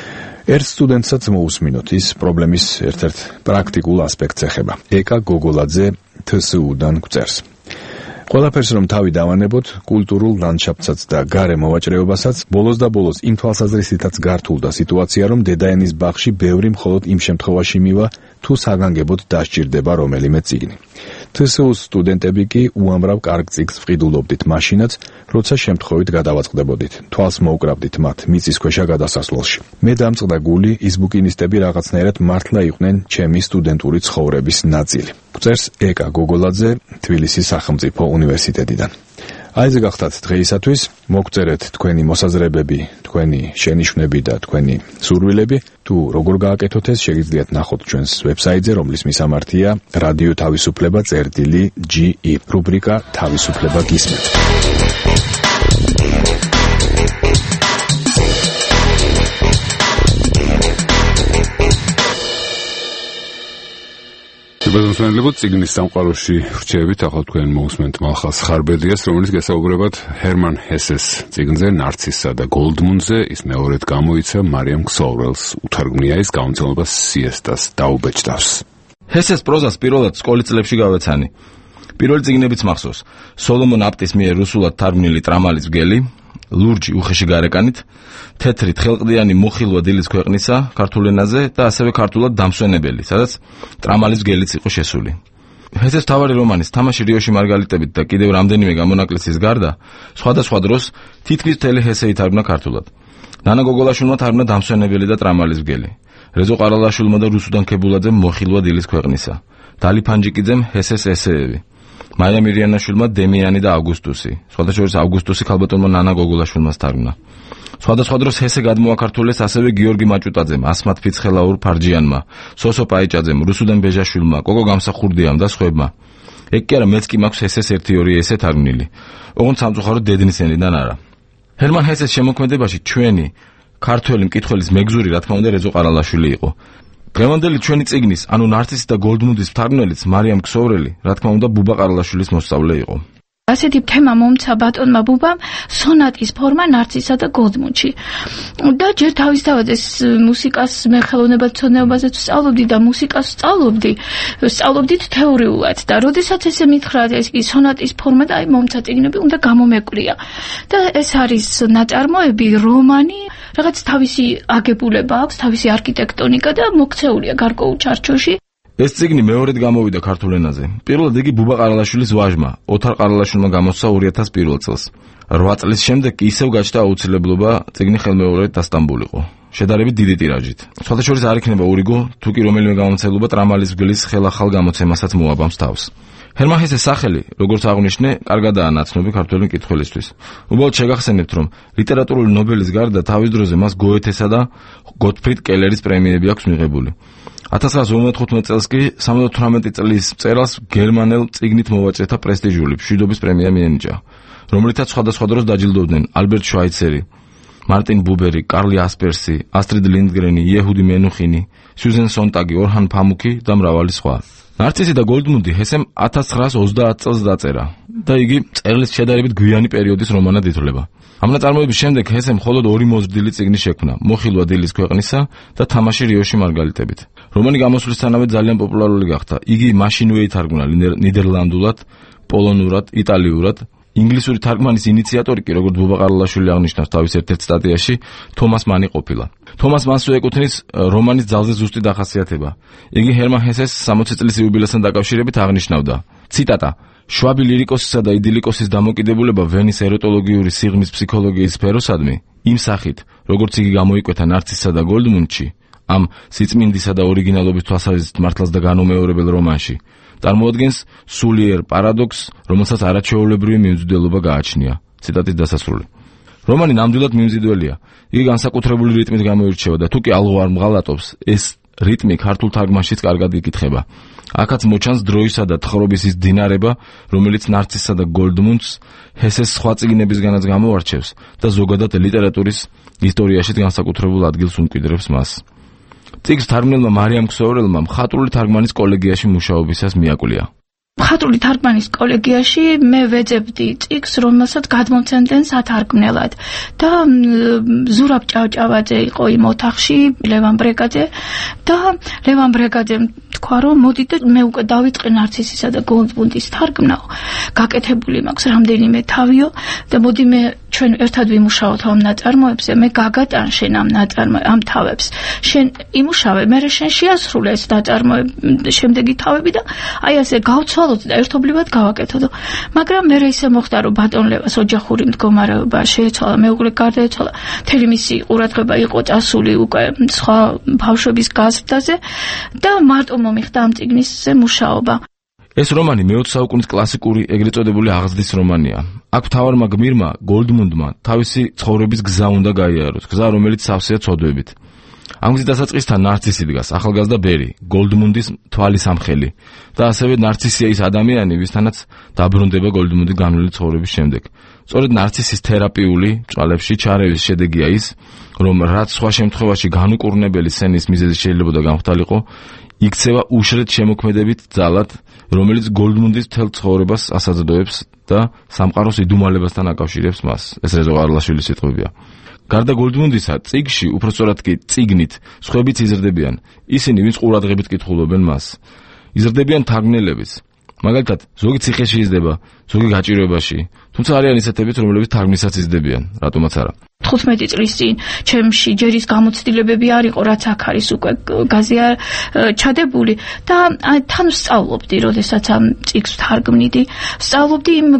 ერთ სტუდენტსაც მოусმინოთ, ის პრობლემის ერთ-ერთ პრაქტიკულ ასპექტს ეხება. ეკა გოგოლაძე თსუ-დან გვწერს: ყველაფერს რომ თავი დავანებოთ, კულტურულ ლანდშაფტსაც და გარე მოვაჭრეობასაც, ბოლოს და ბოლოს იმ თვალსაზრისითაც გართულდა სიტუაცია, რომ დედაენის ბაღში ბევრი მხოლოდ იმ შემთხვევაში მივა, თუ საგანგებოდ დასჭირდება რომელიმე წიგნი. თსუ-ს სტუდენტები კი უამრავ კარგ წიგნს ვყიდულობდით მაშინაც, როცა შემთხვევით გადავაწყდებოდით, თვალს მოუკრავდით მათ მიწისქვეშა გადასასვლელში. მე დამწყდა გული, ის ბუკინისტები რაღაცნაირად მართლა იყვნენ ჩემი სტუდენტური ცხოვრების ნაწილი. გვწერს ეკა გოგოლაძე თბილისის სახელმწიფო უნივერსიტეტიდან. აი ეს გახდათ დღეისათვის. მოგწერეთ თქვენი მოსაზრებები, თქვენი შენიშვნები და თქვენი სურვილები. თუ როგორ გააკეთოთ ეს, შეგიძლიათ ნახოთ ჩვენს ვებსაიტზე, რომლის მისამართია რადიო თავისუფლება წერტილი ჯი ი, რუბრიკა თავისუფლება გისმენთ. ბაზონსვენლებო წიგნის სამყაროში ვრჩევით ახლა თქვენ მოусმენთ მალხაზ ხარბედიას, რომელიც გასაუბრებად ჰერმან ჰესეს წიგნზე ნარცისსა და გოლდმუნზე, ის მეორედ გამოიცა მარიამ ქსოვრელს უთარგმნია ის გამომცემლობა სიესტას დაუბეჭდავს. ჰესეს პროზას პირველად სკოლის წლებში გავეცანი. პირველი წიგნებიც მახსოვს: სოლომონ აპტის მიერ რუსულად თარგმნილი ტრამალის მგელი, ლურჯი უხეში გარეკანით, თეთრი თხელყდიანი მოხილვა დილის ქვეყნისა ქართულ ენაზე და ასევე ქართულად დამსვენებელი, სადაც ტრამალის მგელიც იყო შესული. ჰესეს თავარი რომანის თამაში რიოში მარგალიტებით და კიდევ რამდენიმე გამონაკლისის გარდა, სხვადასხვა დროს თითქმის მთელი ჰესე ითარგმნა ქართულად. ნანა გოგოლაშვილმა თარგმნა დამსვენებელი და ტრამალის მგელი. რეზო ყარალაშვილმა და რუსუდან ქებულაძემ მოხილვა დილის ქვეყნისა. დალი ფანჯიკიძემ ჰესეს ესეები. მაია მირიანაშვილმა დემიანი და ავგუსტუსი. სხვადასხვა ავგუსტუსი ქალბატონმა ნანა გოგოლაშვილმა თარგმნა. სხვადასხვა დროს ჰესე გადმოაქართულეს ასევე გიორგი მაჭუტაძემ, ასმათ ფიცხელაურ ფარჯიანმა, სოსო პაიჭაძემ, რუსუდან ბეჟაშვილმა, კოკო გამსახურდიამ და სხვებმა. ეგ კი არა, მეც კი მაქვს ჰესეს ერთი ორი ესე თარგმნილი. ოღონდ სამწუხაროდ დედნის ენიდან არა. ჰერმან ჰესეს შემოქმედებაში ჩვენი ქართველი მკითხველის მეგზური რა თქმა უნდა რეზო ყარალაშვილი იყო. დღევანდელი ჩვენი წიგნის, ანუ ნარცისი და გოლდმუნდის მთარგმნელიც მარიამ ქსოვრელი, რა თქმა უნდა ბუბა ყარალაშვილის მოსწავლე იყო. ასეთი თემა მომცა ბატონმა ბუბამ სონატის ფორმა ნარცისსა და გოლდმუნდში. და ჯერ თავისთავად ეს მუსიკას მე ხელოვნებათმცოდნეობაზეც ვსწავლობდი და მუსიკას ვსწავლობდი, ვსწავლობდით თეორიულად და როდესაც ესე მითხრა ეს კი სონატის ფორმა და აი მომცა წიგნები უნდა გამომეკვრია. და ეს არის ნაწარმოები, რომანი რაღაც თავისი აგებულება აქვს, თავისი არქიტექტონიკა და მოქცეულია გარკვეულ ჩარჩოში. ეს წიგნი მეორედ გამოვიდა ქართულ ენაზე. პირველად იგი ბუბა ყარალაშვილის ვაჟმა, ოთარ ყარალაშვილმა გამოსცა ორი ათას პირველ წელს. რვა წლის შემდეგ ისევ გაჩნდა აუცილებლობა წიგნი ხელმეორედ დასტამბულიყო. შედარებით დიდი ტირაჟით. სხვადასხვა არ იქნება ურიგო, თუ კი რომელიმე გამომცემლობა ტრამალის გლის ხელახალ გამოცემასაც მოაბამს თავს. ჰერმან ჰესეს სახელი, როგორც აღნიშნე, კარგადაა ნაცნობი ქართველი მკითხველისთვის. უბრალოდ შეგახსენებთ, რომ ლიტერატურული ნობელის გარდა თავის დროზე მას გოეთესა და გოტფრიდ კელერის პრემიები აქვს მიღებული. ათას ცხრაასი ორმოცდახუთმეტ წელს კი სამოცდათვრამეტი წლის მწერალს გერმანელ წიგნით მოვაჭრეთა პრესტიჟული მშვიდობის პრემია მიენიჭა, რომლითაც სხვადასხვა დროს დაჯილდოვდნენ ალბერტ შვაიცერი, მარტინ ბუბერი, კარლი ასპერსი, ასტრიდ ლინდგრენი, იეჰუდი მენუხინი, სიუზენ სონტაგი, ორჰან ფამუკი და მრავალი სხვა. ნარცისი და გოლდმუნდი ჰესემ ათას ცხრაასი ოცდაათი წელს დაწერა და იგი მწერლის შედარებით გვიანი პერიოდის რომანად ითვლება. ამ ნაწარმოების შემდეგ ჰესემ მხოლოდ ორი მოზრდილი წიგნი შექმნა: მოხილვა დილის ქვეყნისა და თამაში რიოში მარგალიტებით. რომანი გამოსვლისთანავე ძალიან პოპულარული გახდა. იგი მაშინვე ითარგმნა ნიდერლანდულად, პოლონურად, იტალიურად. ინგლისური თარგმანის ინიციატორი კი, როგორც ბუბა ყარალაშვილი აღნიშნავს თავის ერთ-ერთ სტატიაში, თომას მანი ყოფილა. თომას მანსვე ეკუთვნის რომანის ძალზე ზუსტი დახასიათება. იგი ჰერმან ჰესეს სამოცი წლის იუბილესთან დაკავშირებით აღნიშნავდა. ციტატა: შვაბი ლირიკოსისა და იდილიკოსის დამოკიდებულება ვენის ეროტოლოგიური სიღრმის ფსიქოლოგიის სფეროსადმი, იმ სახით, როგორც იგი გამოიკვეთა ნარცისსა და გოლდმუნდში, ამ სიწმინდისა და ორიგინალობის თვალსაზრისით მართლაც და განუმეორებელ რომანში, წარმოადგენს სულიერ პარადოქსს, რომელსაც არაჩვეულებრივი მიმზიდველობა გააჩნია. ციტატის დასასრული. რომანი ნამდვილად მიმზიდველია. იგი განსაკუთრებული რიტმით გამოირჩევა და თუ კი ალღო არ მღალატობს, ეს რიტმი ქართულ თარგმანშიც კარგად იკითხება. აქაც მოჩანს დროისა და თხრობის ის დინარება, რომელიც ნარცისსა და გოლდმუნდს ჰესეს სხვა წიგნებისგანაც გამოარჩევს და ზოგადად ლიტერატურის ისტორიაში განსაკუთრებულ ადგილს უმკვიდრებს მას. წიგნს თარგმნელმა მარიამ ქსოვრელმა მხატვრული თარგმანის კოლეგიაში მუშაობისას მიაკვლია. მხატვრული თარგმანის კოლეგიაში მე ვეძებდი წიგნს, რომელსაც გადმომცემდნენ სათარგმნელად და ზურაბ ჭავჭავაძე იყო იმ ოთახში, ლევან ბრეგაძე და ლევან ბრეგაძემ თქვა, რომ მოდი და მე უკვე დავიწყე ნარცისისა და გოლდმუნდის თარგმნაო. გაკეთებული მაქვს რამდენიმე თავიო და მოდი მე ჩვენ ერთად ვიმუშაოთ ამ ნაწარმოებზე, მე გაგატან შენ ამ ნაწარმოებს, ამ თავებს. შენ იმუშავე, მე შენ შეასრულე ეს ნაწარმოები, შემდეგი თავები და აი ასე გავცვალოთ და ერთობლივად გავაკეთოთ. მაგრამ მე ისე მოხდა, რომ ბატონ ლევას ოჯახური მდგომარეობა შეეცვალა, მეუღლე გარდაეცვალა, მთელი მისი ყურადღება იყო წასული უკვე სხვა ბავშვების გაზრდაზე და მარტო მომიხდა ამ წიგნისზე მუშაობა. ეს რომანი მეოცე საუკუნის კლასიკური, ეგრეთ წოდებული აღზრდის რომანია. აქ მთავარმა გმირმა, გოლდმუნდმა, თავისი ცხოვრების გზა უნდა გაიაროს, გზა, რომელიც სავსეა ცოდვებით. ამ გზის დასაწყისთან ნარცისი დგას, ახალგაზრდა ბერი, გოლდმუნდის თვალის ამხელი და ასევე ნარცისია ის ადამიანი, ვისთანაც დაბრუნდება გოლდმუნდი განვლილი ცხოვრების შემდეგ. სწორედ ნარცისის თერაპიული ჭალებში ჩარევის შედეგია ის, რომ რაც სხვა შემთხვევაში განუკურნებელი სენის მიზეზი შეიძლება გამხდარიყო, იქცევა უშრეთ შემოქმედებით ძალად, რომელიც გოლდმუნდის მთელ ცხოვრებას ასაძლებებს და სამყაროს იდუმალებასთან აკავშირებს მას. ეს რეზო ყარალაშვილის სიტყვებია. გარდა გოლდმუნდისა, წიგნში, უпростоრად კი წიგნით, სხვებიც იზრდებიან. ისინი, ვინც ყურადღებით კითხულობენ მას. იზრდებიან თარგმნელებიც. მაგალითად, ზოგი ციხეში იზრდება, ზოგი გაჭირვებაში, თუმცა არიან ისეთებიც, რომლებიც თარგმნისაც იზრდებიან, რატომაც არა. თხუთმეტი წლის წინ ჩემში ჯერის გამოცდილებები არ იყო, რაც აქ არის უკვე გაზია ჩადებული და თან ვსწავლობდი, როდესაც ამ წიგნს თარგმნიდი, ვსწავლობდი იმ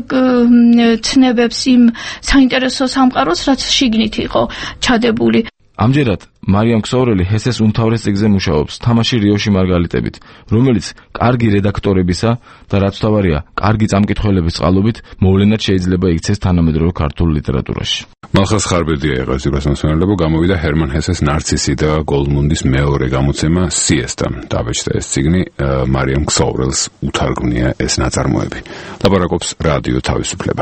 ცნებებს, იმ საინტერესო სამყაროს, რაც შიგნით იყო ჩადებული. ამჯერად მარიამ ქსოვრელი ჰესეს უმთავრეს წიგნზე მუშაობს, თამაში რიოში მარგალიტებით, რომელიც კარგი რედაქტორებისა და რაც თავარია, კარგი წამკითხველების წყალობით მოვლენად შეიძლება იქცეს თანამედროვე ქართულ ლიტერატურაში. მალხას ხარბედია եղած յուրասանություններով გამოვიდა ჰერმან ჰესეს ნარცისი და გოლდმუნდის მეორე გამოცემა სიესტა. დაბეჭდა ეს წიგნი მარიამ ქსოვრელს უთარგმნია ეს ნაწარმოები. ლაპარაკობს რადიო თავისუფლება.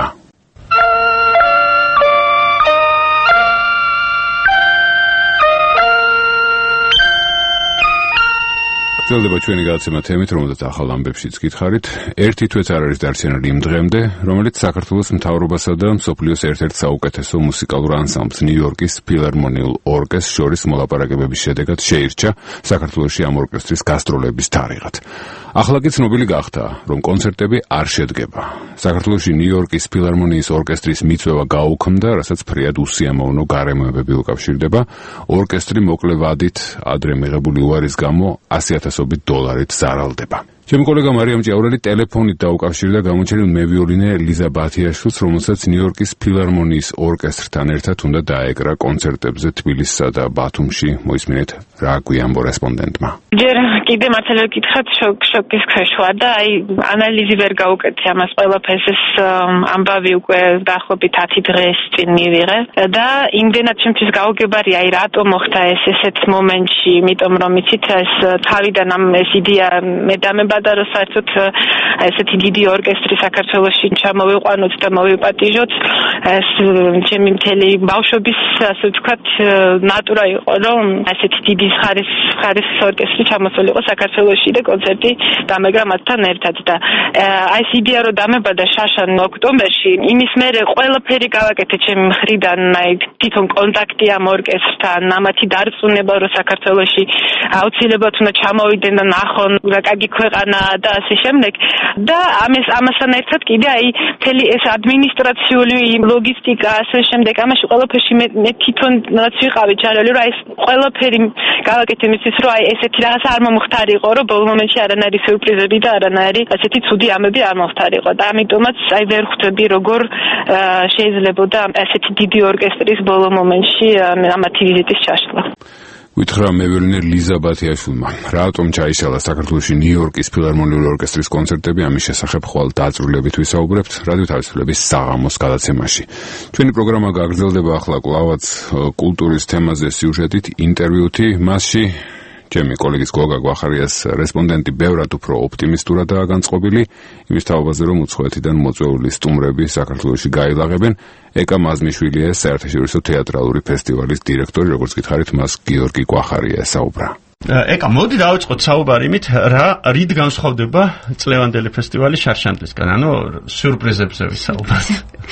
გრძელდება ჩვენი გადაცემა თემით, რომელზეც ახალ ამბებშიც გითხარით. ერთი თვეც არ არის დარჩენილი იმ დღემდე, რომელიც საქართველოს მთავრობასა და მსოფლიოს ერთ-ერთ საუკეთესო მუსიკალურ ანსამბლს ნიუ-იორკის ფილარმონიულ ორკესტრს შორის მოლაპარაკებების შედეგად შეირჩა საქართველოში ამ ორკესტრის გასტროლების თარიღად. ახლა კი ცნობილი გახდა, რომ კონცერტები არ შედგება. საქართველოში ნიუ-იორკის ფილარმონიის ორკესტრის მიწვევა გაუქმდა, რასაც ფრიად უსიამოვნო გარემოებები უკავშირდება. ორკესტრი მოკლე ვადით ადრე მიღებული უარის გამო ასი ათასობით დოლარით ზარალდება. ჩემი კოლეგა მარიამ ჭიაურელი ტელეფონით დაუკავშირდა გამოჩენილ მევიოლინე ლიზა ბათიაშვილს, რომელსაც ნიუ-იორკის ფილარმონიის ორკესტრთან ერთად უნდა დაეკრა კონცერტებზე თბილისსა და ბათუმში. მოისმინეთ რა გვიან კორესპონდენტმა. ჯერ კიდე მართლა ვკითხოთ შოკ შოკის ქვეშვა და აი ანალიზი ვერ გაუკეთე ამას ყველაფერს ეს ამბავი უკვე დაახლოებით ათი დღეს წინ მივიღე და იმდენად ჩემთვის გაუგებარი აი რატო მოხდა ეს ესეთ მომენტში, იმიტომ რომ იცით ეს თავიდან ამ ეს იდეა მე დამებადა რომ საერთოდ ესეთი დიდი ორკესტრი საქართველოში ჩამოვიყვანოთ და მოვიპატიჟოთ. ეს ჩემი მთელი ბავშვობის ასე ვთქვათ ნატურა იყო რომ ესეთი დიდი ხარის ხარის ორკესტრი ჩამოსულიყო საქართველოში და კონცერტი დამეგრა მათთან ერთად და აი ეს იდეა რომ დამებადა შაშან ოქტომბერში, იმის მერე ყველაფერი გავაკეთე ჩემი მხრიდან, აი თვითონ კონტაქტი ამ ორკესტრთან, ამათი დარწმუნება რომ საქართველოში აუცილებლად უნდა ჩამოვიდნენ და ნახონ რა კარგი ქვეყანა და ასე შემდეგ და ამას ამასთან ერთად კიდე აი მთელი ეს ადმინისტრაციული ლოგისტიკა ასე შემდეგ ამაში ყველაფერში მე მე თვითონ რაც ვიყავი ჯარელი რომ აი ეს ყველაფერი გავაკეთე იმისთვის რომ აი ესეთი რაღაც არ მომხდარიყო რომ ბოლო მომენტში არანაირი სიურპრიზები და არანაირი ასეთი ცუდი ამბები არ მომხდარიყო და ამიტომაც აი ვერ ხვდები როგორ შეიძლება და ასეთი დიდი ორკესტრის ბოლო მომენტში ამათი ვიზიტის ჩაშლა. ვითხრა მევიოლინე ლიზა ბათიაშვილმა, რატომ ჩაიშალა საქართველოში ნიუ-იორკის ფილარმონიული ორკესტრის კონცერტები, ამის შესახებ ხვალ დაწვრილებით ვისაუბრებთ რადიო თავისუფლების საღამოს გადაცემაში. ჩვენი პროგრამა გაგრძელდება ახლა კვლავაც კულტურის თემაზე სიუჟეტით, ინტერვიუთი, მასში ჩემი კოლეგის გოგა გვახარიას რესპონდენტი ბევრად უფრო ოპტიმისტურადაა განწყობილი იმის თაობაზე, რომ უცხოეთიდან მოწვეული სტუმრები საქართველოში გაილაღებენ. ეკა მაზმიშვილია საერთაშორისო თეატრალური ფესტივალის დირექტორი, როგორც გითხარით, მას გიორგი გვახარია საუბრა. ეკა, მოდი დავიწყოთ საუბარი იმით, რა რით განსხვავდება წლევანდელი ფესტივალი შარშანტისგან, ანუ სიურპრიზებზე ვისაუბროთ.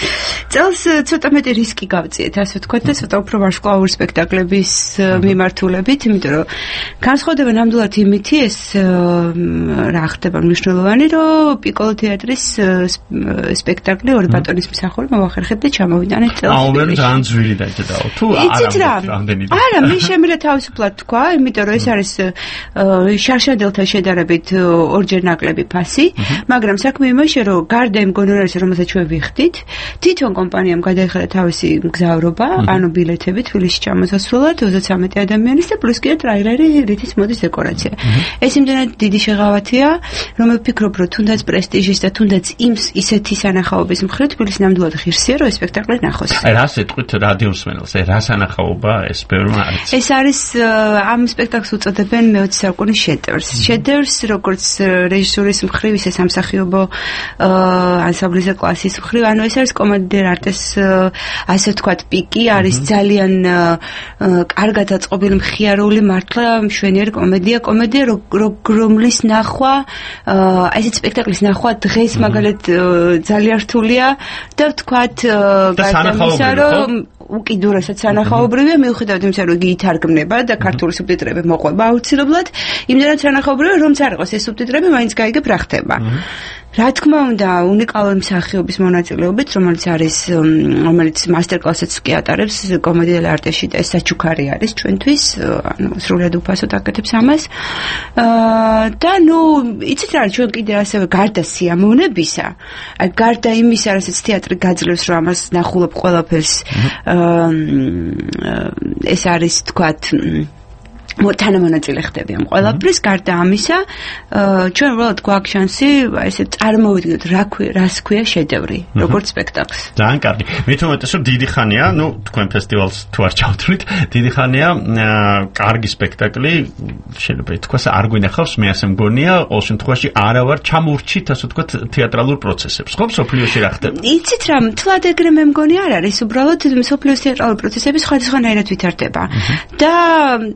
წელს ცოტა მეტი რისკი გავწიეთ, ასე ვთქვათ და ცოტა უფრო ვარსკვლავური სპექტაკლების მიმართულებით, იმიტომ რომ განსხვავდება ნამდვილად იმითი ეს რა ხდება მნიშვნელოვანი, რომ პიკოლო თეატრის სპექტაკლი ორი ბატონის მსახური მოვახერხეთ და ჩამოვიდანეთ წელს. აუ, მე ძალიან ძვირი დაიჭედაო. თუ არა, არა, მე შემიძლია თავისუფლად თქვა, იმიტომ რომ ეს არის შარშანდელთან შედარებით ორჯერ ნაკლები ფასი, მაგრამ საქმე იმაშია, რომ გარდა იმ გონორარისა, რომელსაც ჩვენ ვიხდით, თვითონ კომპანიამ გადაიხადა თავისი მგზავრობა, ანუ ბილეთები თბილისში ჩამოსასვლელად ოცდამეტი ადამიანის და პლუს კიდე ტრაილერი, რითიც მოდის დეკორაცია. ეს იმდენად დიდი შეღავათია, რომ მე ვფიქრობ, რომ თუნდაც პრესტიჟის და თუნდაც იმ ისეთი სანახაობის მხრივ თბილისი ნამდვილად ღირსია, რომ ეს სპექტაკლი ნახოს. აი, რას ეტყვით რადიოსმენელს, აი, რა სანახაობა ეს ბევრმა არის. ეს არის ამ სპექტაკლს უწოდებენ მეოცე საუკუნის შედევრს. შედევრს, როგორც რეჟისურის მხრივ, ისე სამსახიობო ანსამბლის კლასის მხრივ, ანუ ეს არის კომედიერ არტეს ასე ვთქვათ პიკი, არის ძალიან კარგად აწყობილი მხიარული მართლა მშვენიერი კომედია, კომედია რომლის ნახვა, ესეთ სპექტაკლის ნახვა დღეს მაგალითად ძალიან რთულია და ვთქვათ გარდა ამისა, რომ უკიდურესად სანახაობრივია, მიუხედავად იმისა, რომ იგი ითარგმნება და ქართული სუბტიტრები მოყვება აუცილებლად, იმდენად სანახაობრივია, რომც არ იყოს ეს სუბტიტრები, მაინც გაიგებ რა ხდება. რა თქმა უნდა, უნიკალური მსახიობის მონაწილეობით, რომელიც არის, რომელიც მასტერკლასებს კი ატარებს კომედიელ არტეში და ეს საჩუქარი არის ჩვენთვის, ანუ სრულად უფასოდ აკეთებს ამას. და ნუ, იცით რა, ჩვენ კიდე ასევე გარდა სიამოვნებისა, აი გარდა იმისა, რასაც თეატრი გაძლევს, რომ ამას ნახულობ ყველაფერს, ეს არის, თქვათ, თანამონაწილე ხდები ამ ყველაფრის, გარდა ამისა, ჩვენ უბრალოდ გვაქვს შანსი, ესე წარმოვიდგინოთ, რა ქვია, რას ქვია შედევრი, როგორც სპექტაკლს. ძალიან კარგი. მით უმეტეს, რომ დიდი ხანია, ნუ თქვენ ფესტივალს თუ არ ჩავთვლით, დიდი ხანია კარგი სპექტაკლი, შეიძლება ითქვას, არ გვინახავს, მე ასე მგონია, ყოველ შემთხვევაში არა ვარ ჩამურჩით, ასე ვთქვათ, თეატრალურ პროცესებს. ხო, მსოფლიოში რა ხდება? იცით რა, თლად ეგრე მე მგონი არ არის, უბრალოდ მსოფლიოს თეატრალური პროცესები სხვადასხვანაირად ვითარდება. და თლად ეს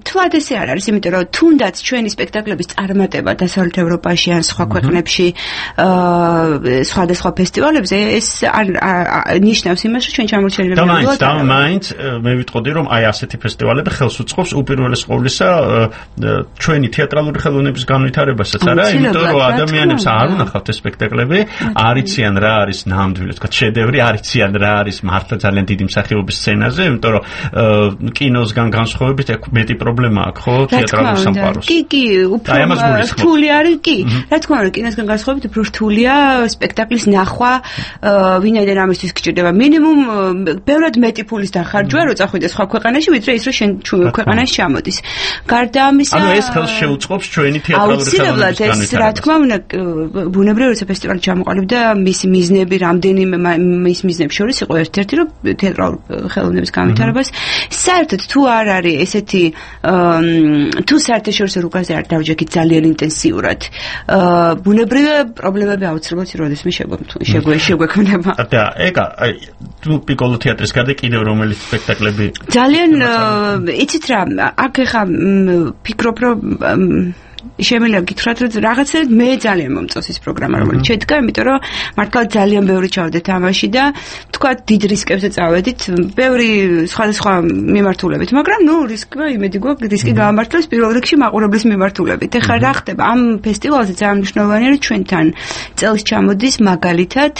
ასე არ არის, იმიტომ რომ თუნდაც ჩვენი სპექტაკლების წარმატება დასავლეთ ევროპაში ან სხვა ქვეყნებში სხვადასხვა ფესტივალებზე ეს ნიშნავს იმას, რომ ჩვენ ჩამორჩენილი ვართ. და მაინც მე ვიტყოდი, რომ აი ასეთი ფესტივალები ხელს უწყობს უპირველეს ყოვლისა ჩვენი თეატრალური ხელოვნების განვითარებასაც, არა? იმიტომ რომ ადამიანებს არ უნახავთ ეს სპექტაკლები, არ იციან რა არის ნამდვილი, თქვა, შედევრი, არ იციან რა არის მართლა ძალიან დიდი მსახიობის სცენაზე, იმიტომ რომ კინოსგან განსხვავებით მეტი პრობლემა აქვს, ხო, თეატრალურ სამყაროს. კი, კი, უფრო რთული არის, კი. რა თქმა უნდა, კინოსგან განსხვავებით უფრო რთულია სპექტაკლის ნახვა, ვინაიდან ამისთვის გჭირდება მინიმუმ ბევრად მეტი ფულის დახარჯვა, რომ წახვიდე სხვა ქვეყანაში, ვიდრე ის, რომ შენ ქვეყანაში ჩამოდის. გარდა ამისა, ანუ ეს ხელს შეუწყობს ჩვენი თეატრალური ხელოვნების განვითარებას. რა თქმა უნდა, ბუნებრივია, როცა ფესტივალი ჩამოყალიბდა, მისი მიზნები რამდენიმე მის მიზნებს შორის იყო ერთ-ერთი, რომ თეატრალურ ხელოვნების განვითარებას საერთოდ თუ არ არის ესეთი თუ საერთაშორისო რუკაზე არ დავჯექით ძალიან ინტენსიურად, ბუნებრივია პრობლემები აუცილებლად როდესმე შეგვექმნება. და ეგა თუ პიკოლო თეატრის გარდა კიდევ რომელი სპექტაკლები ძალიან იცით რა, აქ ეხა ფიქრობ რომ შემიძლია გითხრათ, რომ რაღაცა მე ძალიან მომწონს ეს პროგრამა, რომელიც შედგა, იმიტომ რომ მართლა ძალიან ბევრი ჩავდეთ ამაში და თქვა დიდ რისკებზე წავედით, ბევრი სხვადასხვა მიმართულებით, მაგრამ ნუ რისკი, იმედი გვაქვს, რისკი გაამართლოს პირველ რიგში მაყურებლის მიმართულებით. ეხლა რა ხდება? ამ ფესტივალზე ძალიან მნიშვნელოვანია, რომ ჩვენთან წელს ჩამოდის მაგალითად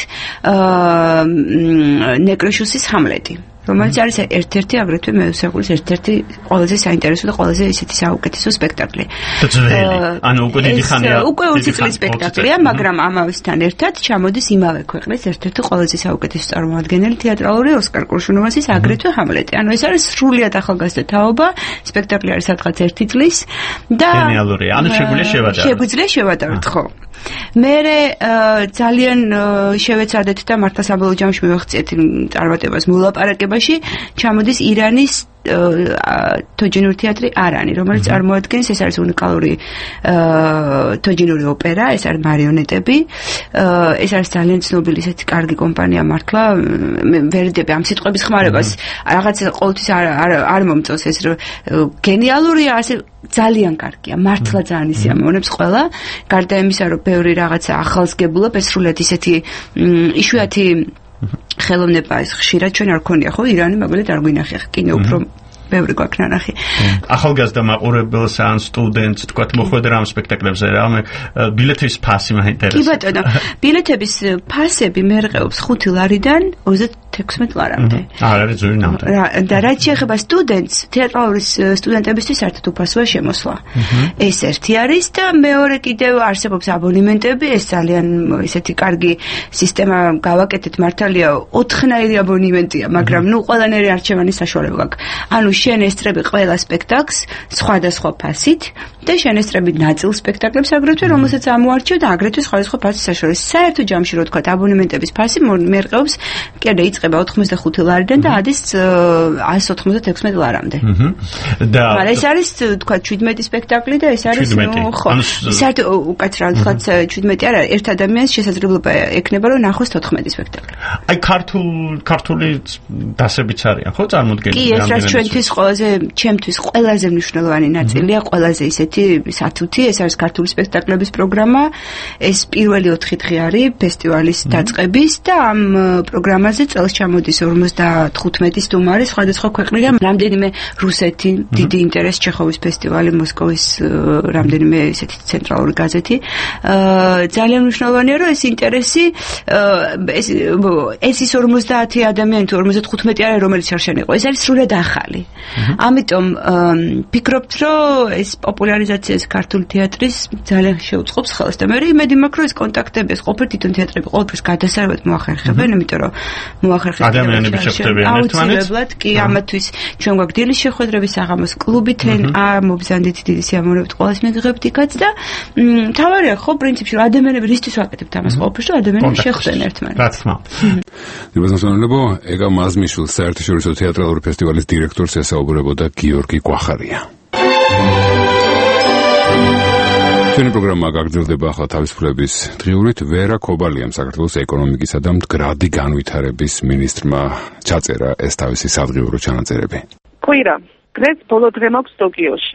ნეკროშუსის ჰამლეტი, რომელიც არის ერთ-ერთი აგრეთვე მეუსახულის ერთ-ერთი ყველაზე საინტერესო და ყველაზე ისეთი საუკეთესო სპექტაკლი. ანუ უკვე დიდი ხანია. უკვე ოცი წლის სპექტაკლია, მაგრამ ამავესთან ერთად ჩამოდის იმავე ქვეყნის ერთ-ერთი ყველაზე საუკეთესო წარმომადგენელი თეატრალური ოსკარ კურშუნოვასის აგრეთვე ჰამლეტი. ანუ ეს არის სრულიად ახალგაზრდა თაობა, სპექტაკლი არის სადღაც ერთი წლის და გენიალურია. ანუ შეგვიძლია შევადარო. შეგვიძლია შევადაროთ, ხო. მე ძალიან შევეცადეთ და მართლა საბოლოო ჯამში მივახციეთ წარმატებას მოლაპარაკებაში, ჩამოდის ირანის თოჯინური თეატრი არანი, რომელიც წარმოადგენს, ეს არის უნიკალური თოჯინური ოპერა, ეს არის მარიონეტები, ეს არის ძალიან ცნობილი ესეთი კარგი კომპანია მართლა, ვერიდები ამ სიტყვების ხმარებას რაღაც ყოველთვის არ არ მომწონს ეს, რომ გენიალურია, ასე ძალიან კარგია, მართლა ძალიან ისიამოვნებს ყველა, გარდა იმისა, რომ ბევრი რაღაცა ახალსგებულობ, ეს სრულიად ისეთი იშვიათი ხელოვნება, ეს ხშირად ჩვენ არ გქონია, ხო, ირანი მაგალითად არ გვინახია, კინო უფრო ბევრი გვაქვს ნანახი. ახალგაზრდა მაყურებელს ან სტუდენტს თქვა მოხვედრა ამ სპექტაკლებზე რა, მე ბილეთების ფასი მაინტერესებს. კი ბატონო, ბილეთების ფასები მერყეობს ხუთი ლარიდან ოცდაექვსმეტ ლარამდე. არ არის ძვირი ნამდვილი. და რაც შეეხება სტუდენტს, თეატრალური სტუდენტებისთვის საერთოდ უფასოა შემოსვლა. ეს ერთი არის და მეორე კიდევ არსებობს აბონემენტები, ეს ძალიან ისეთი კარგი სისტემა გავაკეთეთ, მართალია ოთხნაირი აბონემენტია, მაგრამ ნუ ყველანაირი არჩევანის საშუალება გაქვს. ანუ შენ ესწრები ყველა სპექტაკლს სხვადასხვა ფასით და შენ ესწრები ნაწილ სპექტაკლებს აგრეთვე, რომელსაც ამოარჩევ და აგრეთვე სხვადასხვა ფასის საშუალებით. საერთო ჯამში რო თქვა, აბონემენტების ფასი მერყეობს, კიდე იწყება ოცდაოთხმოცდახუთი ლარიდან და ადის εκατს ოცდაექვსმეტ ლარამდე. და ეს არის თქვა შვიდმეტი სპექტაკლი და ეს არის ნუ ხო. საერთო უკაცრავად თქვა შვიდმეტი არა, ერთ ადამიანს შესაძლებლობა ექნება რომ ნახოს თოთხმეტი სპექტაკლი. აი ქართულ ქართული დასებიც არიან, ხო, წარმოდგენილი? კი, ეს რაც ჩვენთვის ყველაზე, ჩემთვის ყველაზე მნიშვნელოვანი ნაწილია, ყველაზე ისეთი სათუთი, ეს არის ქართული სპექტაკლების პროგრამა. ეს პირველი ოთხი დღე არის ფესტივალის დაწყების და ამ პროგრამაზე წელს ჩამოდის ორმოცდათხუთმეტი სტუმარი სხვადასხვა ქვეყნიდან, რამდენიმე რუსეთი, დიდი ინტერესი, ჩეხოვის ფესტივალი, მოსკოვის რამდენიმე ისეთი ცენტრალური გაზეთი. ძალიან მნიშვნელოვანია, რომ ეს ინტერესი ეს ეს ის ორმოცდაათი ადამიანი თუ ორმოცდათხუთმეტი არის, რომელიც არ შეnego. ეს არის სრულად ახალი. ამიტომ ფიქრობთ, რომ ეს პოპულარიზაციას ქართული თეატრის ძალიან შეუწყობს ხელს და მე იმედი მაქვს, რომ ეს კონტაქტები, ეს ყოფილი თვითონ თეატრები ყოველთვის გადასარევად მოახერხებენ, იმიტომ რომ მოახერხებენ ადამიანები შეხვდებიან ერთმანეთს. აუცილებლად, კი, ამათვის ჩვენ გვაქვს დილის შეხვედრები საღამოს კლუბიდან, ამ მობზანდით დიდი სიამოვნებით ყოველს მიგიღებთ იქაც და მთავარია ხო პრინციპში, რომ ადამიანები რისთვის ვაკეთებთ ამას ყოველთვის, რომ ადამიანები შეხვდნენ ერთმანეთს. რა თქმა უნდა. დიბაზანებო, ეგა მაზმიშვილ საერთაშორისო თეატრალური ფესტივალის დირექტორს ესაუბრებოდა გიორგი კვახარია. ჩვენი პროგრამა გაგრძელდება ახლა თავისუფლების დღიურით. ვერა ქობალიამ, საქართველოს ეკონომიკისა და მდგრადი განვითარების მინისტრმა ჩაწერა ეს თავისი სადღიურო ჩანაწერები. ყვირა, დღეს ბოლო დღე მაქვს ტოკიოში.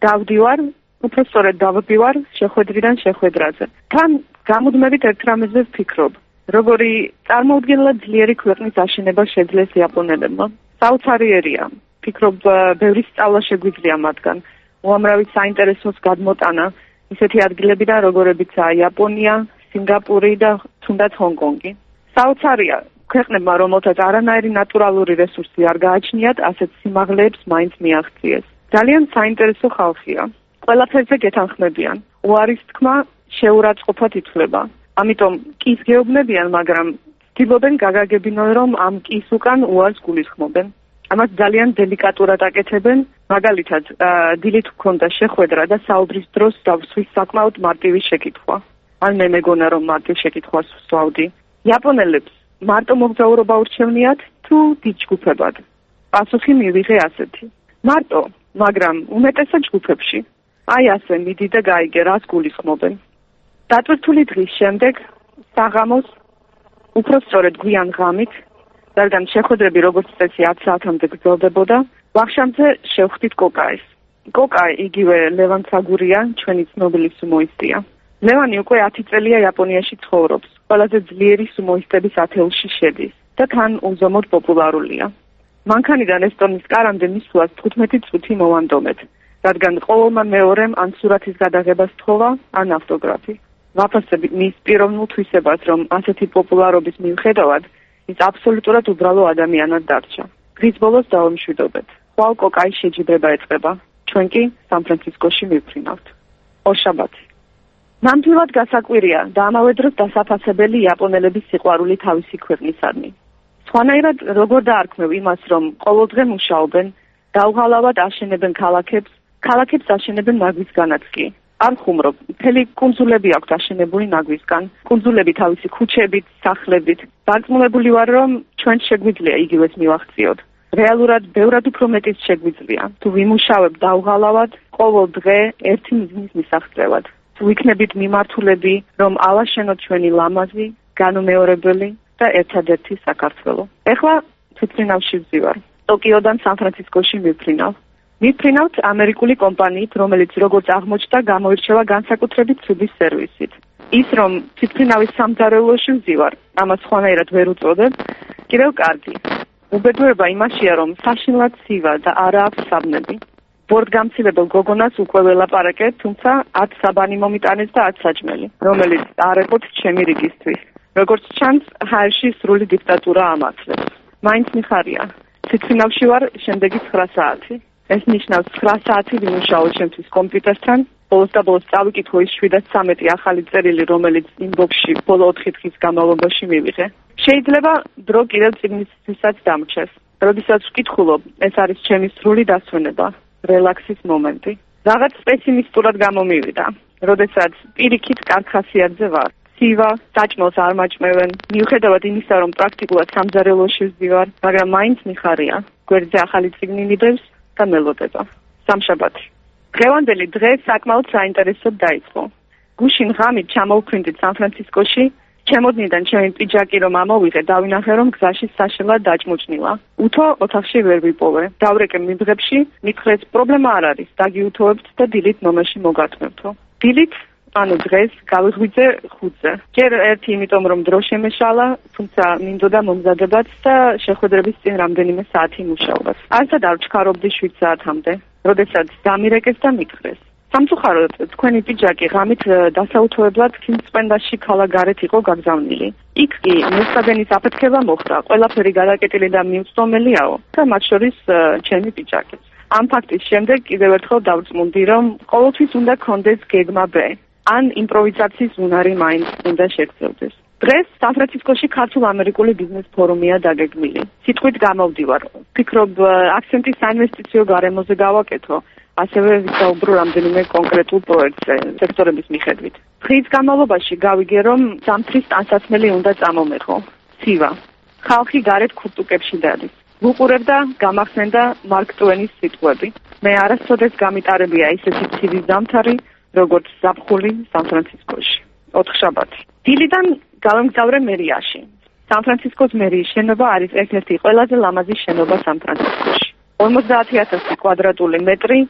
დავდივარ, უფრო სწორედ დავდივარ შეხვედრიდან შეხვედრაზე. თან გამუდმებით ერთ რამეზე ვფიქრობ. როგორი წარმოუდგენლად ძლიერი ქვეყნის აშენება შეძლეს იაპონელებმა. საოცარიერია. ფიქრობ, ბევრი სწავლა შეგვიძლია მათგან. უამრავი საინტერესოს გადმოტანა ისეთი ადგილებიდან, როგორებიცაა იაპონია, სინგაპური და თუნდაც ჰონკონგი. საოცარია ქვეყნებმა, რომელთაც არანაირი ნატურალური რესურსი არ გააჩნიათ, ასეთ სიმაღლეებს მაინც მიაღწიეს. ძალიან საინტერესო ხალხია. ყველაფერზე გეთანხმებიან. უარის თქმა შეურაცხყოფად ითვლება. ამიტომ კის გეუბნებიან, მაგრამ ცდილობენ გაგაგებინონ, რომ ამ კის უკან უარს გულისხმობენ. ამას ძალიან დელიკატურად აკეთებენ. მაგალითად, დილით გქონდა შეხვედრა და საუბრის დროს დავსვის საკმაოდ მარტივი შეკითხვა. ან მე მეგონა, რომ მარტივ შეკითხვას ვსვავდი. იაპონელებს მარტო მოგზაურობა ურჩევნიათ თუ დიდ ჯგუფებად? პასუხი მივიღე ასეთი. მარტო, მაგრამ უმეტესად ჯგუფებში. აი ასე მიდი და გაიგე, რას გულისხმობენ. დატვირთული დღის შემდეგ, საღამოს, უფრო სწორედ გვიან ღამით, რადგან შეხვედრები როგორც წესი ათ საათამდე გრძელდებოდა, ვახშამზე შევხვდით კოკაის. კოკა იგივე ლევან საგურია, ჩვენი ცნობილი სუმოისტია. ლევანი უკვე ათი წელია იაპონიაში ცხოვრობს. ყველაზე ძლიერი სუმოისტების ათეულში შედის და თან უზომოდ პოპულარულია. მანქანიდან ესტონის კარამდე მისვლას თხუთმეტი წუთი მოვანდომეთ, რადგან ყოველმა მეორემ ან სურათის გადაღებას თხოვა, ან ავტოგრაფი. ვაფასებ მის პიროვნულ თვისებას, რომ ასეთი პოპულარობის მიუხედავად, ის აბსოლუტურად უბრალო ადამიანად დარჩა. დღის ბოლოს დავამშვიდობეთ. ხვალ კოკაის შეჯიბრება ეწყება. ჩვენ კი სან-ფრანცისკოში მივფრინავთ. ორშაბათი. ნამდვილად გასაკვირია და ამავე დროს დასაფასებელი იაპონელების სიყვარული თავისი ქვეყნისადმი. სხვანაირად როგორ დაარქმევ იმას, რომ ყოველდღე მუშაობენ, დაუღალავად აშენებენ ქალაქებს, ქალაქებს აშენებენ ნაგვისგანაც კი. არ ხუმრობ, მთელი კუნძულები აქვთ აშენებული ნაგვისგან. კუნძულები თავისი ქუჩებით, სახლებით. დარწმუნებული ვარ, რომ ჩვენ შეგვიძლია იგივეს მივახციოთ. რეალურად ბევრად უფრო მეტიც შეგვიძლია. თუ ვიმუშავებ დაუღალავად, ყოველ დღე ერთი მიზნის მისაღწევად. თუ ვიქნებით მიმართულები, რომ ავაშენოთ ჩვენი ლამაზი, განუმეორებელი და ერთადერთი საქართველო. ეხლა თვითმფრინავში ვზივარ. ტოკიოდან სან-ფრანცისკოში მივფრინავ. მივფრინავთ ამერიკული კომპანიით, რომელიც როგორც აღმოჩნდა, გამოირჩევა განსაკუთრებით ცუდი სერვისით. ის, რომ თვითმფრინავის სამზარეულოში ვზივარ, ამას სხვანაირად ვერ უწოდებ, კიდევ კარგი. უბედურება იმაშია, რომ საშინლად ცივა და არა აქვს საბნები. ბორტგამცილებელ გოგონას უკვე ველაპარაკე, თუმცა ათ საბანი მომიტანეს და ათ საჭმელი, რომელიც არ ეყოთ ჩემი რიგისთვის. როგორც ჩანს, ჰაერში სრული დიქტატურა ამართლებს. მაინც მიხარია. თვითმფრინავში ვარ შემდეგი ცხრა საათი. ეს ნიშნავს ცხრა საათი ვიმუშაო ჩემთვის კომპიუტერთან, ბოლოს და ბოლოს წავიკითხო ის შვიდას ცამეტი ახალი წერილი, რომელიც ინბოქსში ბოლო ოთხი დღის განმავლობაში მივიღე. შეიძლება დრო კიდევ წიგნისთვისაც დამრჩეს. როდესაც ვკითხულობ, ეს არის ჩემი სრული დასვენება, რელაქსის მომენტი. რაღაც პესიმისტურად გამომივიდა, როდესაც პირიქით კარგ ხასიათზე ვარ. ცივა, საჭმელს არ მაჭმევენ, მიუხედავად იმისა, რომ პრაქტიკულად სამზარეულოში ვზივარ, მაგრამ მაინც მიხარია. გვერდზე ახალი წიგნი მიდევს და მელოდება. სამშაბათი. დღევანდელი დღე საკმაოდ საინტერესოდ დაიწყო. გუშინ ღამით ჩამოვფრინდით სან-ფრანცისკოში, ჩემოდნიდან ჩემი პიჯაკი რომ ამოვიღე, დავინახე, რომ გზაში საშინლად დაჭმუჭნილა. უთო ოთახში ვერ ვიპოვე. დავრეკე მიბღებში, მითხრეს პრობლემა არ არის, დაგიუთოვებთ და დილით ნომერში მოგატყნებთო. დილით ანუ დღეს გავიღვიძე ხუთზე. ჯერ ერთი იმიტომ რომ დრო შემეშალა, თუმცა მინდოდა მომზადებაც და შეხვედრების წინ რამდენიმე საათი მუშაობას. არცად არ ვჩქარობდი შვიდ საათამდე, როდესაც დამირეკეს და მითხრეს. სამწუხაროდ, თქვენი პიჯაკი ღამით დასაუთოებლად ქიმწვენდაში ქალაქგარეთ იყო გაგზავნილი. იქ კი მოსწადენის აფეთქება მოხდა, ყველაფერი გადაკეტილი და მიუწვდომელიაო და მათ შორის ჩემი პიჯაკიც. ამ ფაქტის შემდეგ კიდევ ერთხელ დავწმუნდი, რომ ყოველთვის უნდა გქონდეს გეგმა B. ან იმპროვიზაციის უნარი მაინც უნდა შეგრძელდეს. დღეს სან-ფრანცისკოში ქართულ-ამერიკული ბიზნეს ფორუმია დაგეგმილი. სიტყვით გამოვდივარ. ვფიქრობ, აქცენტი საინვესტიციო გარემოზე გავაკეთო, ასევე ვისაუბრო რამდენიმე კონკრეტულ პროექტზე, სექტორების მიხედვით. დღის განმავლობაში გავიგე, რომ ზამთრის ტანსაცმელი უნდა წამომეხო. ცივა. ხალხი გარეთ ქურტუკებში დადის. ვუყურებდა, გამახსენდა მარკ ტვენის სიტყვები. მე არასოდეს გამიტარებია ისეთი ცივის ზამთარი, როგორც ზაფხული სან-ფრანცისკოში. ოთხშაბათი. დილიდან გავემგზავრე მერიაში. სან-ფრანცისკოს მერიის შენობა არის ერთ-ერთი ყველაზე ლამაზი შენობა სან-ფრანცისკოში. ორმოცდაათი ათასი კვადრატული მეტრი,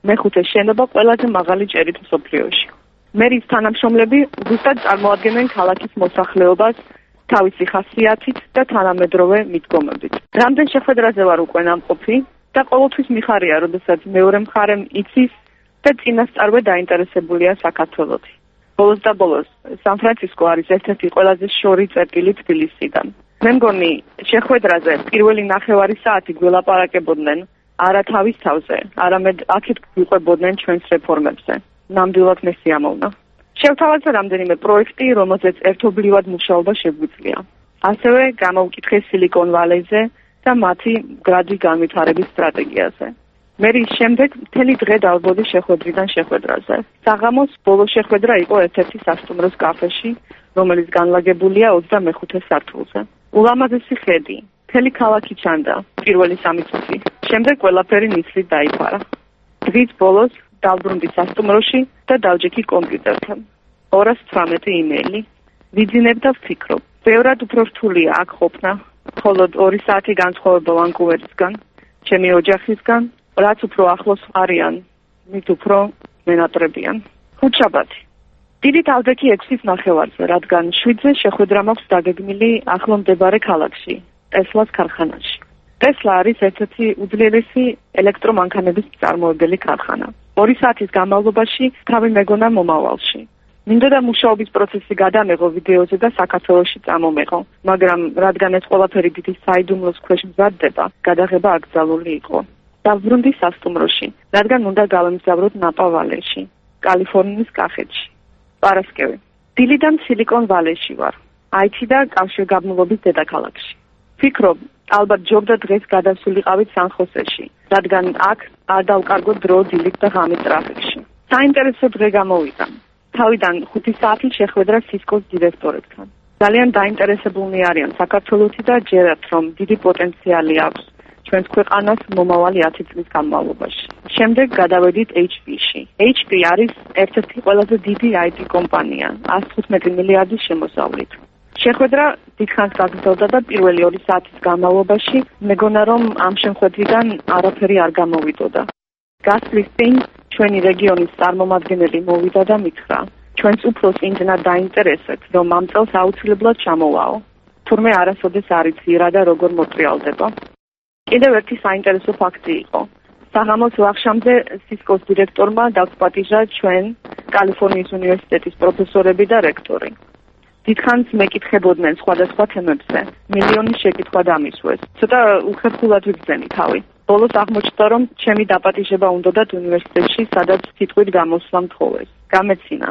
მეხუთე შენობა ყველაზე მაღალი ჭერით მსოფლიოში. მერის თანამშრომლები ზუსტად წარმოადგენენ ქალაქის მოსახლეობას თავისი ხასიათით და თანამედროვე მიდგომებით. რამდენ შეხვედრაზე ვარ უკვე ნამყოფი და ყოველთვის მიხარია, როდესაც მეორე მხარემ იცის და წინასწარვე დაინტერესებულია საქართველოთი. ბოლოს და ბოლოს სან-ფრანცისკო არის ერთ-ერთი ყველაზე შორი წერტილი თბილისიდან. მე მგონი შეხვედრაზე პირველი ნახევარი საათი გველაპარაკებოდნენ არა თავის თავზე, არამედ აქეთ გვიყვებოდნენ ჩვენს რეფორმებზე. ნამდვილად მე სიამოვნა. შევთავაზე რამდენიმე პროექტი, რომელზეც ერთობლივად მუშაობა შეგვიძლია. ასევე გამოვკითხე სილიკონ ვალეზე და მათი მდგრადი განვითარების სტრატეგიაზე. მე რის შემდეგ მთელი დღე დავბოდი შეხვედრიდან შეხვედრაზე. საღამოს ბოლო შეხვედრა იყო ერთ-ერთი სასტუმროს კაფეში, რომელიც განლაგებულია ოცდამეხუთე სართულზე. ულამაზესი ხედი, მთელი ქალაქი ჩანდა პირველი სამი წუთი. შემდეგ ყველაფერი ნისლით დაიფარა. დღის ბოლოს დავბრუნდი სასტუმროში და დავჯექი კომპიუტერთან. ორას თვრამეტი იმეილი. ვიძინებ და ვფიქრობ. ბევრად უფრო რთულია აქ ყოფნა, ხოლო ორი საათი განსხვავება ვანკუვერისგან, ჩემი ოჯახისგან, რაც უფრო ახლოს არიან, მით უფრო მენატრებიან. ხუთშაბათი. დიდი თავდექი ექვსის ნახევარზე, რადგან შვიდზე შეხვედრა მაქვს დაგეგმილი ახლო მდებარე ქალაქში, ტესლას ქარხანაში. ტესლა არის ერთ-ერთი უძლიერესი ელექტრომანქანების მწარმოებელი ქარხანა. ორი საათის განმავლობაში თავი მეგონა მომავალში. მინდოდა მუშაობის პროცესი გადამეღო ვიდეოზე და საქართველოში წამომეღო, მაგრამ რადგან ეს ყველაფერი დიდი საიდუმლოს ქვეშ მზადდება, გადაღება აკრძალული იყო. დავბრუნდი სასტუმროში, რადგან უნდა გავემგზავროთ ნაპა-ვალეში, კალიფორნიის კახეთში. პარასკევი. დილიდან სილიკონ ვალეში ვარ, აი თი და კავშირგაბმულობის დედაქალაქში. ფიქრობ, ალბათ ჯობდა დღეს გადასულიყავით სან-ხოსეში, რადგან აქ არ დავკარგო დრო დილით და ღამით ტრაფიკში. საინტერესო დღე გამოვიდა. თავიდან ხუთი საათი შეხვედრა სისკოს დირექტორებთან. ძალიან დაინტერესებულნი არიან საქართველოთი და ჯერათ, რომ დიდი პოტენციალი აქვს ჩვენს ქვეყანას მომავალი ათი წლის განმავლობაში. შემდეგ გადავედით ეიჩ პი-ში. ეიჩ პი არის ერთ-ერთი ყველაზე დიდი აი ტი კომპანია, ათს თხუთმეტი მილიარდის შემოსავლით. შეხვედრა დიდხანს გაგრძელდა და პირველი ორი საათის განმავლობაში მეგონა, რომ ამ შემთხვევიდან არაფერი არ გამოვიდოდა. გასვლის წინ ჩვენი რეგიონის წარმომადგენელი მოვიდა და მითხრა, ჩვენს უფრო წინდნა დაინტერესეთ, რომ ამ წელს აუცილებლად ჩამოვაო. თურმე არასოდეს არ იცი რა და როგორ მოტრიალდება. კიდევ ერთი საინტერესო ფაქტი იყო. საღამოს ვახშამზე სისკოს დირექტორმა დაგპატიჟა ჩვენ კალიფორნიის უნივერსიტეტის პროფესორები და რექტორი. დიდხანს მეკითხებოდნენ სხვადასხვა თემებზე. მილიონი შეკითხვა დამისვეს. ცოტა უხერხულად ვიგრძენი თავი. ბოლოს აღმოჩნდა, რომ ჩემი დაპატიჟება უნდოდათ უნივერსიტეტში, სადაც თითქმის გამოსვლა მთხოვეს. გამეცინა.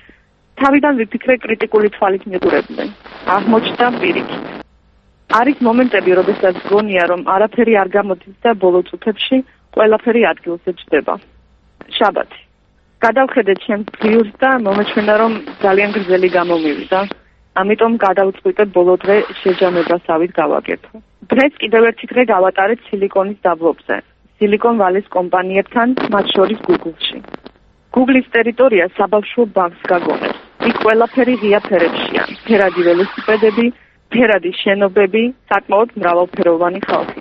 თავიდან ვიფიქრე კრიტიკული თვალით მიყურებდნენ. აღმოჩნდა პირიქით. არის მომენტები, როდესაც გონია, რომ არაფერი არ გამოდის და ბოლო წუთებში ყველაფერი ადგილზე ჯდება. შაბათი. გადავხედე ჩემს ფლიურს და მომეჩვენა, რომ ძალიან გრძელი გამომივიდა. ამიტომ გადავწყვიტე ბოლო დღე შეჯამებასავით გავაკეთო. დღეს კიდევ ერთი დღე გავატარეთ სილიკონის დაბლობზე, სილიკონ ვალეს კომპანიებთან, მათ შორის Google-ში. Google-ის ტერიტორია საბავშვო ბაღს გაგონებს. იქ ყველაფერი ღია ფერებშია, ფერადი ველოსიპედები, ფერადი შენობები, საკმაოდ მრავალფეროვანი ხალხი.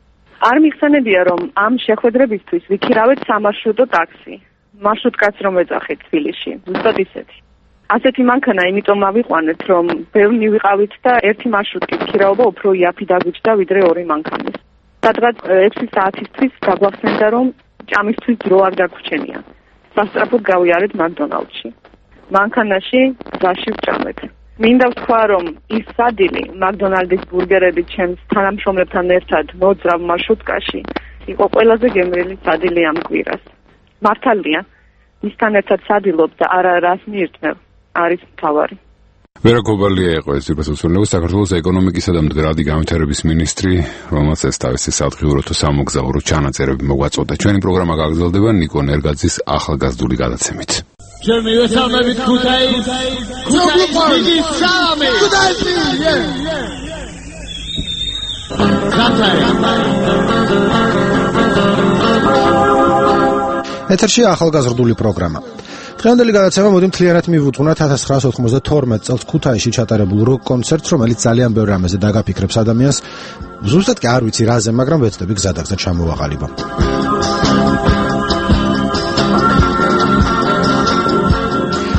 არ მიხსენებია, რომ ამ შეხვედრებისთვის ვიქირავეთ სამარშრუტო ტაქსი. მარშრუტკაც რომ ეძახით თბილისში, ზუსტად ისეთი. ასეთი მანქანა იმიტომ ავიყვანეთ, რომ ბევრი ვიყავით და ერთი მარშრუტკის ქირაობა უფრო იაფი დაგვიჭდა ვიდრე ორი მანქანის. სადღაც ექვსი საათისთვის გაგვახსენდა, რომ ჭამისთვის დრო არ დაგვრჩენია. სასწრაფოდ გავიარეთ მაკდონალდში. მანქანაში გზაში ვჭამეთ. მინდა ვთქვა, რომ ის სადილი მაკდონალდის ბურგერები ჩემს თანამშრომლებთან ერთად მოძრავ მარშრუტკაში იყო ყველაზე გემრიელი სადილი ამ კვირას. მართალია, მისთან ერთად სადილობ და არა რას მიირთმევ, არის მთავარი. ვერა გობალია იყო ეს უცხოელი საქართველოს ეკონომიკისა და მდგრადი განვითარების მინისტრი, რომელსაც ეს თავისი სადღიურო თუ სამოგზაურო ჩანაწერები მოგვაწოდა. ჩვენი პროგრამა გაგრძელდება ნიკო ნერგაძის ახალგაზრდული გადაცემით. ჩემი ვესალმებით ქუთაის, ქუთაის დიდი სალამი. ქუთაის ეთერში ახალგაზრდული პროგრამა. დღევანდელი გადაცემა მოდი მთლიანად მივუძღვნათ ათას ცხრაასი ოთხმოცდათორმეტ წელს ქუთაისში ჩატარებულ როკ კონცერტს, რომელიც ძალიან ბევრ რამეზე დაგაფიქრებს ადამიანს. ზუსტად კი არ ვიცი რაზე, მაგრამ ვეცდები გზადაგზა ჩამოვაყალიბო.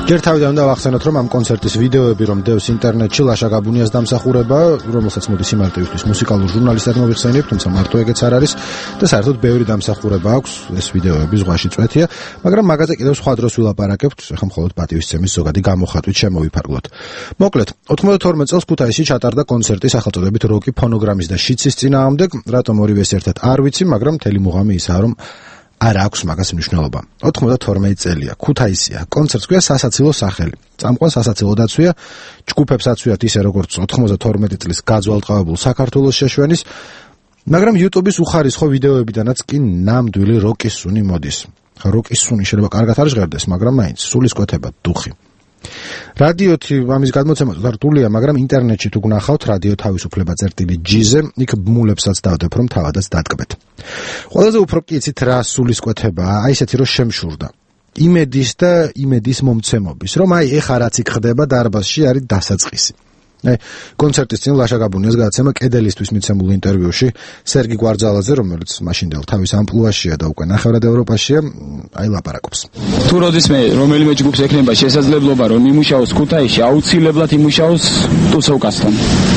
ჯერ თავიდან უნდა ვახსენოთ, რომ ამ კონცერტის ვიდეოები რომ დევს ინტერნეტში ლაშა გაბუნიას დამსახურება, რომელსაც მოდი სიმარტივისთვის მუსიკალურ ჟურნალისტად მოვიხსენიებ, თუმცა მარტო ეგეც არ არის და საერთოდ ბევრი დამსახურება აქვს, ეს ვიდეოები ზღვაში წვეთია, მაგრამ მაგაზე კიდევ სხვა დროს ვილაპარაკებთ, ახლა მხოლოდ პატივისცემის ზოგადი გამოხატვით შემოვიფარგლოთ. მოკლედ, ოთხმოცდათორმეტ წელს ქუთაისში ჩატარდა კონცერტი სახელწოდებით როკი ფონოგრამის და შიცის წინააღმდეგ, რატომ ორივეს ერთად არ ვიცი, მაგრამ მთელი მუღამი ისაა, რომ არ აქვს მაგას მნიშვნელობა. ოთხმოცდათორმეტი წელია, ქუთაისია, კონცერტს ქვია სასაცილო სახელი. წამყვან სასაცილო დაცვია, ჯგუფებს აცვიათ ისე როგორც ოთხმოცდათორმეტი წლის გაძვალტყავებულ საქართველოს შეშვენის, მაგრამ YouTube-ის უხარისხო ვიდეოებიდანაც კი ნამდვილი როკის სუნი მოდის. როკის სუნი შეიძლება კარგად არ ჟღერდეს, მაგრამ მაინც სულისკვეთება დუხი. რადიოთი ამის გადმოცემა რთულია, მაგრამ ინტერნეტში თუ გნახავთ რადიო თავისუფლება წერტილი ჯიზე, იქ ბმულებსაც დავდებ, რომ თავადაც დატკბეთ. ყველაზე უფრო კი იცით რა სულისკვეთებაა, აი ესეთი რომ შემშურდა. იმედის და იმედის მომცემობის, რომ აი ეხა რაც იქ ხდება დარბაზში არის დასაწყისი. აი კონცერტის წინ ლაშა გაბუნიას გადაცემა კედელისთვის მიცემულ ინტერვიუში სერგი გვარძალაძე, რომელიც მაშინდელ თავის ამპლუაშია და უკვე ნახევრად ევროპაშია, აი ლაპარაკობს. თუ როდისმე რომელიმე ჯგუფს ექნება შესაძლებლობა რომ იმუშაოს ქუთაისში, აუცილებლად იმუშაოს ტუსოვკასთან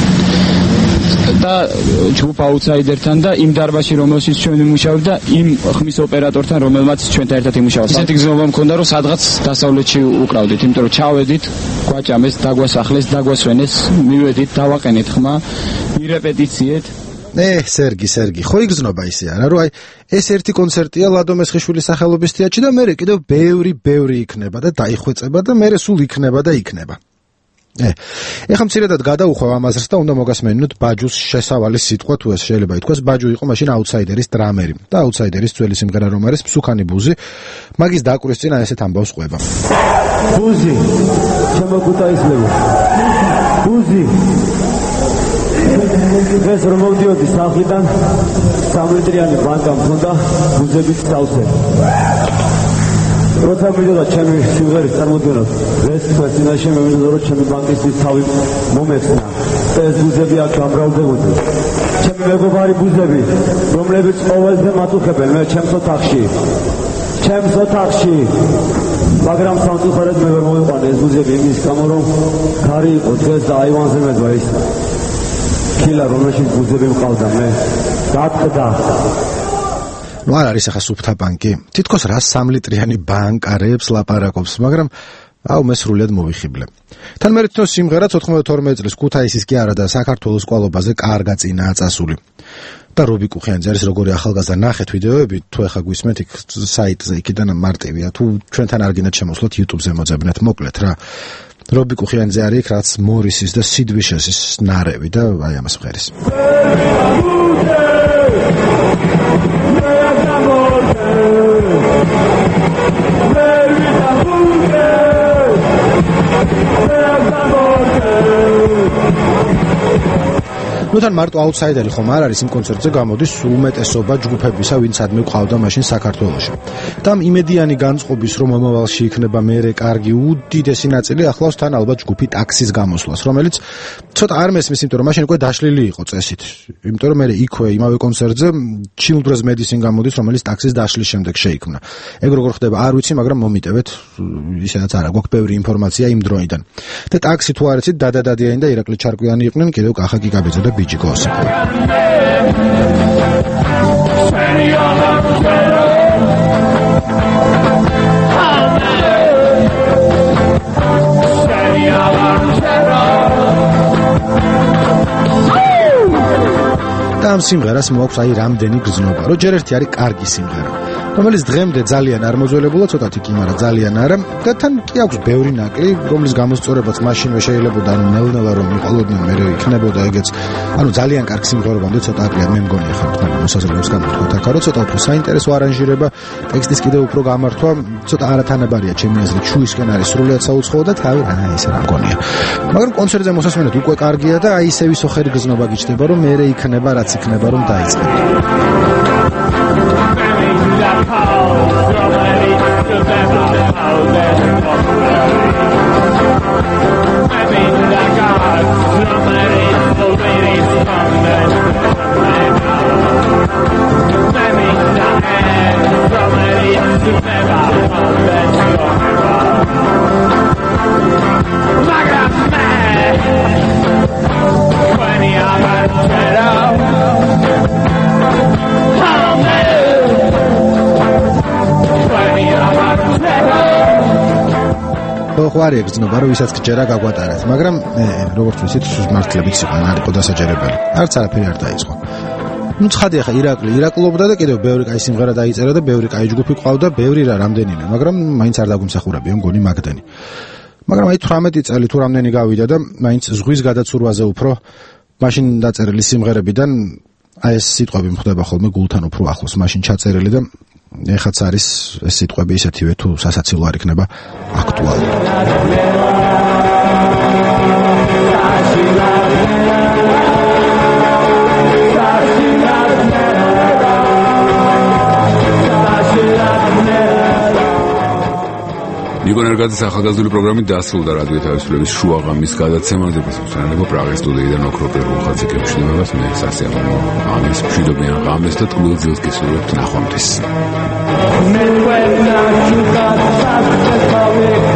და ჯგუფ აუთსაიდერთან და იმ დარბაზში რომელშიც ჩვენ ვიმუშავებთ და იმ ხმის ოპერატორთან რომელმაც ჩვენთან ერთად იმუშაობს. ესეთი გზნობა მქონდა რომ სადღაც დასავლეთში უკრავდით, იმიტომ რომ ჩავედით, გვაჭამეს, დაგვასახლეს, დაგვასვენეს, მივედით, დავაყენეთ ხმა, მირეპეტიციეთ. ე, სერგი, სერგი, ხო იგზნობა ისე არა, რომ აი ეს ერთი კონცერტია ლადო მესხიშვილის სახელობის თეატრში და მერე კიდევ ბევრი, ბევრი იქნება და დაიხვეწება და მერე სულ იქნება და იქნება. ე, ეხლა მცირედად გადაუხვევ ამაზრს და უნდა მოგასმენინოთ ბაჯუს შესავალი სიტყვა, თუ ეს შეიძლება ითქვას, ბაჯუ იყო მაშინ აუთსაიდერის დრამერი და აუთსაიდერის ძველი სიმღერა რომ არის ფსუქანი ბუზი, მაგის დაკვრის წინ ესეთ ამბავს ყვება. ბუზი, ჩემო ქუთაისლები. ბუზი. ეს რომ მოვდიოდი სახლიდან, სამლიტრიანი ბანკა მქონდა, ბუზებით სავსე. როცა მიდოდა ჩემი სიმღერის წარმოდგენა, ეს ფასინაში მემეძო რომ ჩემი ბანკის თავი მომეცნა. ეს ბუზები აქ გამრავლდებოდნენ. ჩემი მეგობარი ბუზები, რომლებიც ყოველზე მატუხებენ მე ჩემს ოთახში. ჩემს ოთახში. მაგრამ სამწუხაროდ მე ვერ მოვიყვანე ეს ბუზები იმის გამო რომ ქარი იყო დღეს და აივანზე მეძვა ის. ქილა რომელშიც ბუზები მყავდა მე. დატყდა. ნუ არ არის ახლა სუფთა ბანკი. თითქოს რა სამლიტრიანი ბანკარებს ლაპარაკობს, მაგრამ აუ მე სრულად მოვიხიბლე. თან მე თვითონ სიმღერაც ოთხმოცდათორმეტი წლის ქუთაისის კი არა და საქართველოს ყვალობაზე კარგა წინაა წასული. და რობი კუხიანძე არის როგორი ახალგაზრდა, ნახეთ ვიდეოები, თუ ახლა გვისმენთ იქ საიტზე, იქიდან მარტივია, თუ ჩვენთან არ გინდათ შემოსვლათ YouTube-ზე მოძებნეთ, მოკლედ რა. რობი კუხიანძე არის იქ, რაც მორისის და სიდ ვიშესის ნარევი და აი ამას მღერის. ნუ თან მარტო აუთსაიდერი ხომ არ არის იმ კონცერტზე გამოდის უმეტესობა ჯგუფებისა, ვინც ადმე ყავდა მაშინ საქართველოში. და ამ იმედიანი განწყობის რომ მომავალში იქნება მერე კარგი უდიდესი ნაწილი ახლავს თან ალბათ ჯგუფი ტაქსის გამოსვლას, რომელიც ცოტა არ მესმის, იმიტომ რომ მაშინ უკვე დაშლილი იყო წესით. იმიტომ რომ მერე იქვე იმავე კონცერტზე ჩილდრენს მედიცინ გამოდის, რომელიც ტაქსის დაშლის შემდეგ შეიქმნა. ეგ როგორ ხდება არ ვიცი, მაგრამ მომიტევეთ, ისედაც არა გვაქვს ბევრი ინფორმაცია იმ დროიდან. და ტაქსი თუ არ იცით, დადა დადიანი და ირაკლი ჩარკვიანი იყვნენ, კიდევ კახა გიგაბიძე და ბიჯი გოსი. და ამ სიმღერას მოაქვს აი რამდენი გზნობა, რომ ჯერ ერთი არის კარგი სიმღერა, რომელიც დღემდე ძალიან არ მოძველებულა, ცოტათი კი, მაგრამ ძალიან არა და თან კი აქვს ბევრი ნაკლი, რომლის გამოსწორებაც მაშინვე შეიძლებოდა, ანუ ნელ-ნელა რომ იყოლოდნენ, მე იქნებოდა ეგეც. ანუ ძალიან კარგი სიმღერობამდე ცოტა აკლია, მე მგონი ახლა თქვენ მოსაზრებებს გამოთქვათ აქ, რომ ცოტა უფრო საინტერესო არანჟირება, ტექსტის კიდევ უფრო გამართვა, ცოტა არათანაბარია ჩემი აზრით, ჩუისკენ არის სრულიად საუცხოო და თავი რა ისე რა მგონია. მაგრამ კონცერტზე მოსასმენად უკვე კარგია და აი ისე ვისოხერი გზნობა გიჩნდება, რომ მე იქნება რაც იქნება რომ დაიწყება. ხო ხო არის ეგზნობა რომ ვისაც გჯერა გაგვატარეთ, მაგრამ მე როგორც ვიცით, მართლებიც იყო, არ იყო დასაჯერებელი. არც არაფერი არ დაიწყო. ну ცხადი ახლა ირაკლი ირაკლობდა და კიდევ ბევრი კაი სიმღერა დაიწერა და ბევრი კაი ჯგუფი ყავდა, ბევრი რა რამდენიმე, მაგრამ მაინც არ დაგვიმსახურებია მგონი მაგდენი. მაგრამ აი თვრამეტი წელი თუ რამდენი გავიდა და მაინც ზღვის გადაცურვაზე უფრო მაშინ დაწერილი სიმღერებიდან აი ეს სიტყვები მხდება ხოლმე გულთან უფრო ახლოს, მაშინ ჩაწერილი და ეხაც არის ეს სიტყვები ისეთივე თუ სასაცილო არ იქნება აქტუალური. ნიკო ნერგაძის ახალგაზრდული პროგრამით დასრულდა რადიო თავისუფლების შუაღამის გადაცემა. დებასწრებო პრაღის სტუდიიდან ოქროპერ რუხაძე გეშინებას მე სასიამოვნო ამის მშვიდობიან ღამეს და თბილ ძილს გისურვებთ ნახვამდის. მე ვენა ჩუკა სასწაული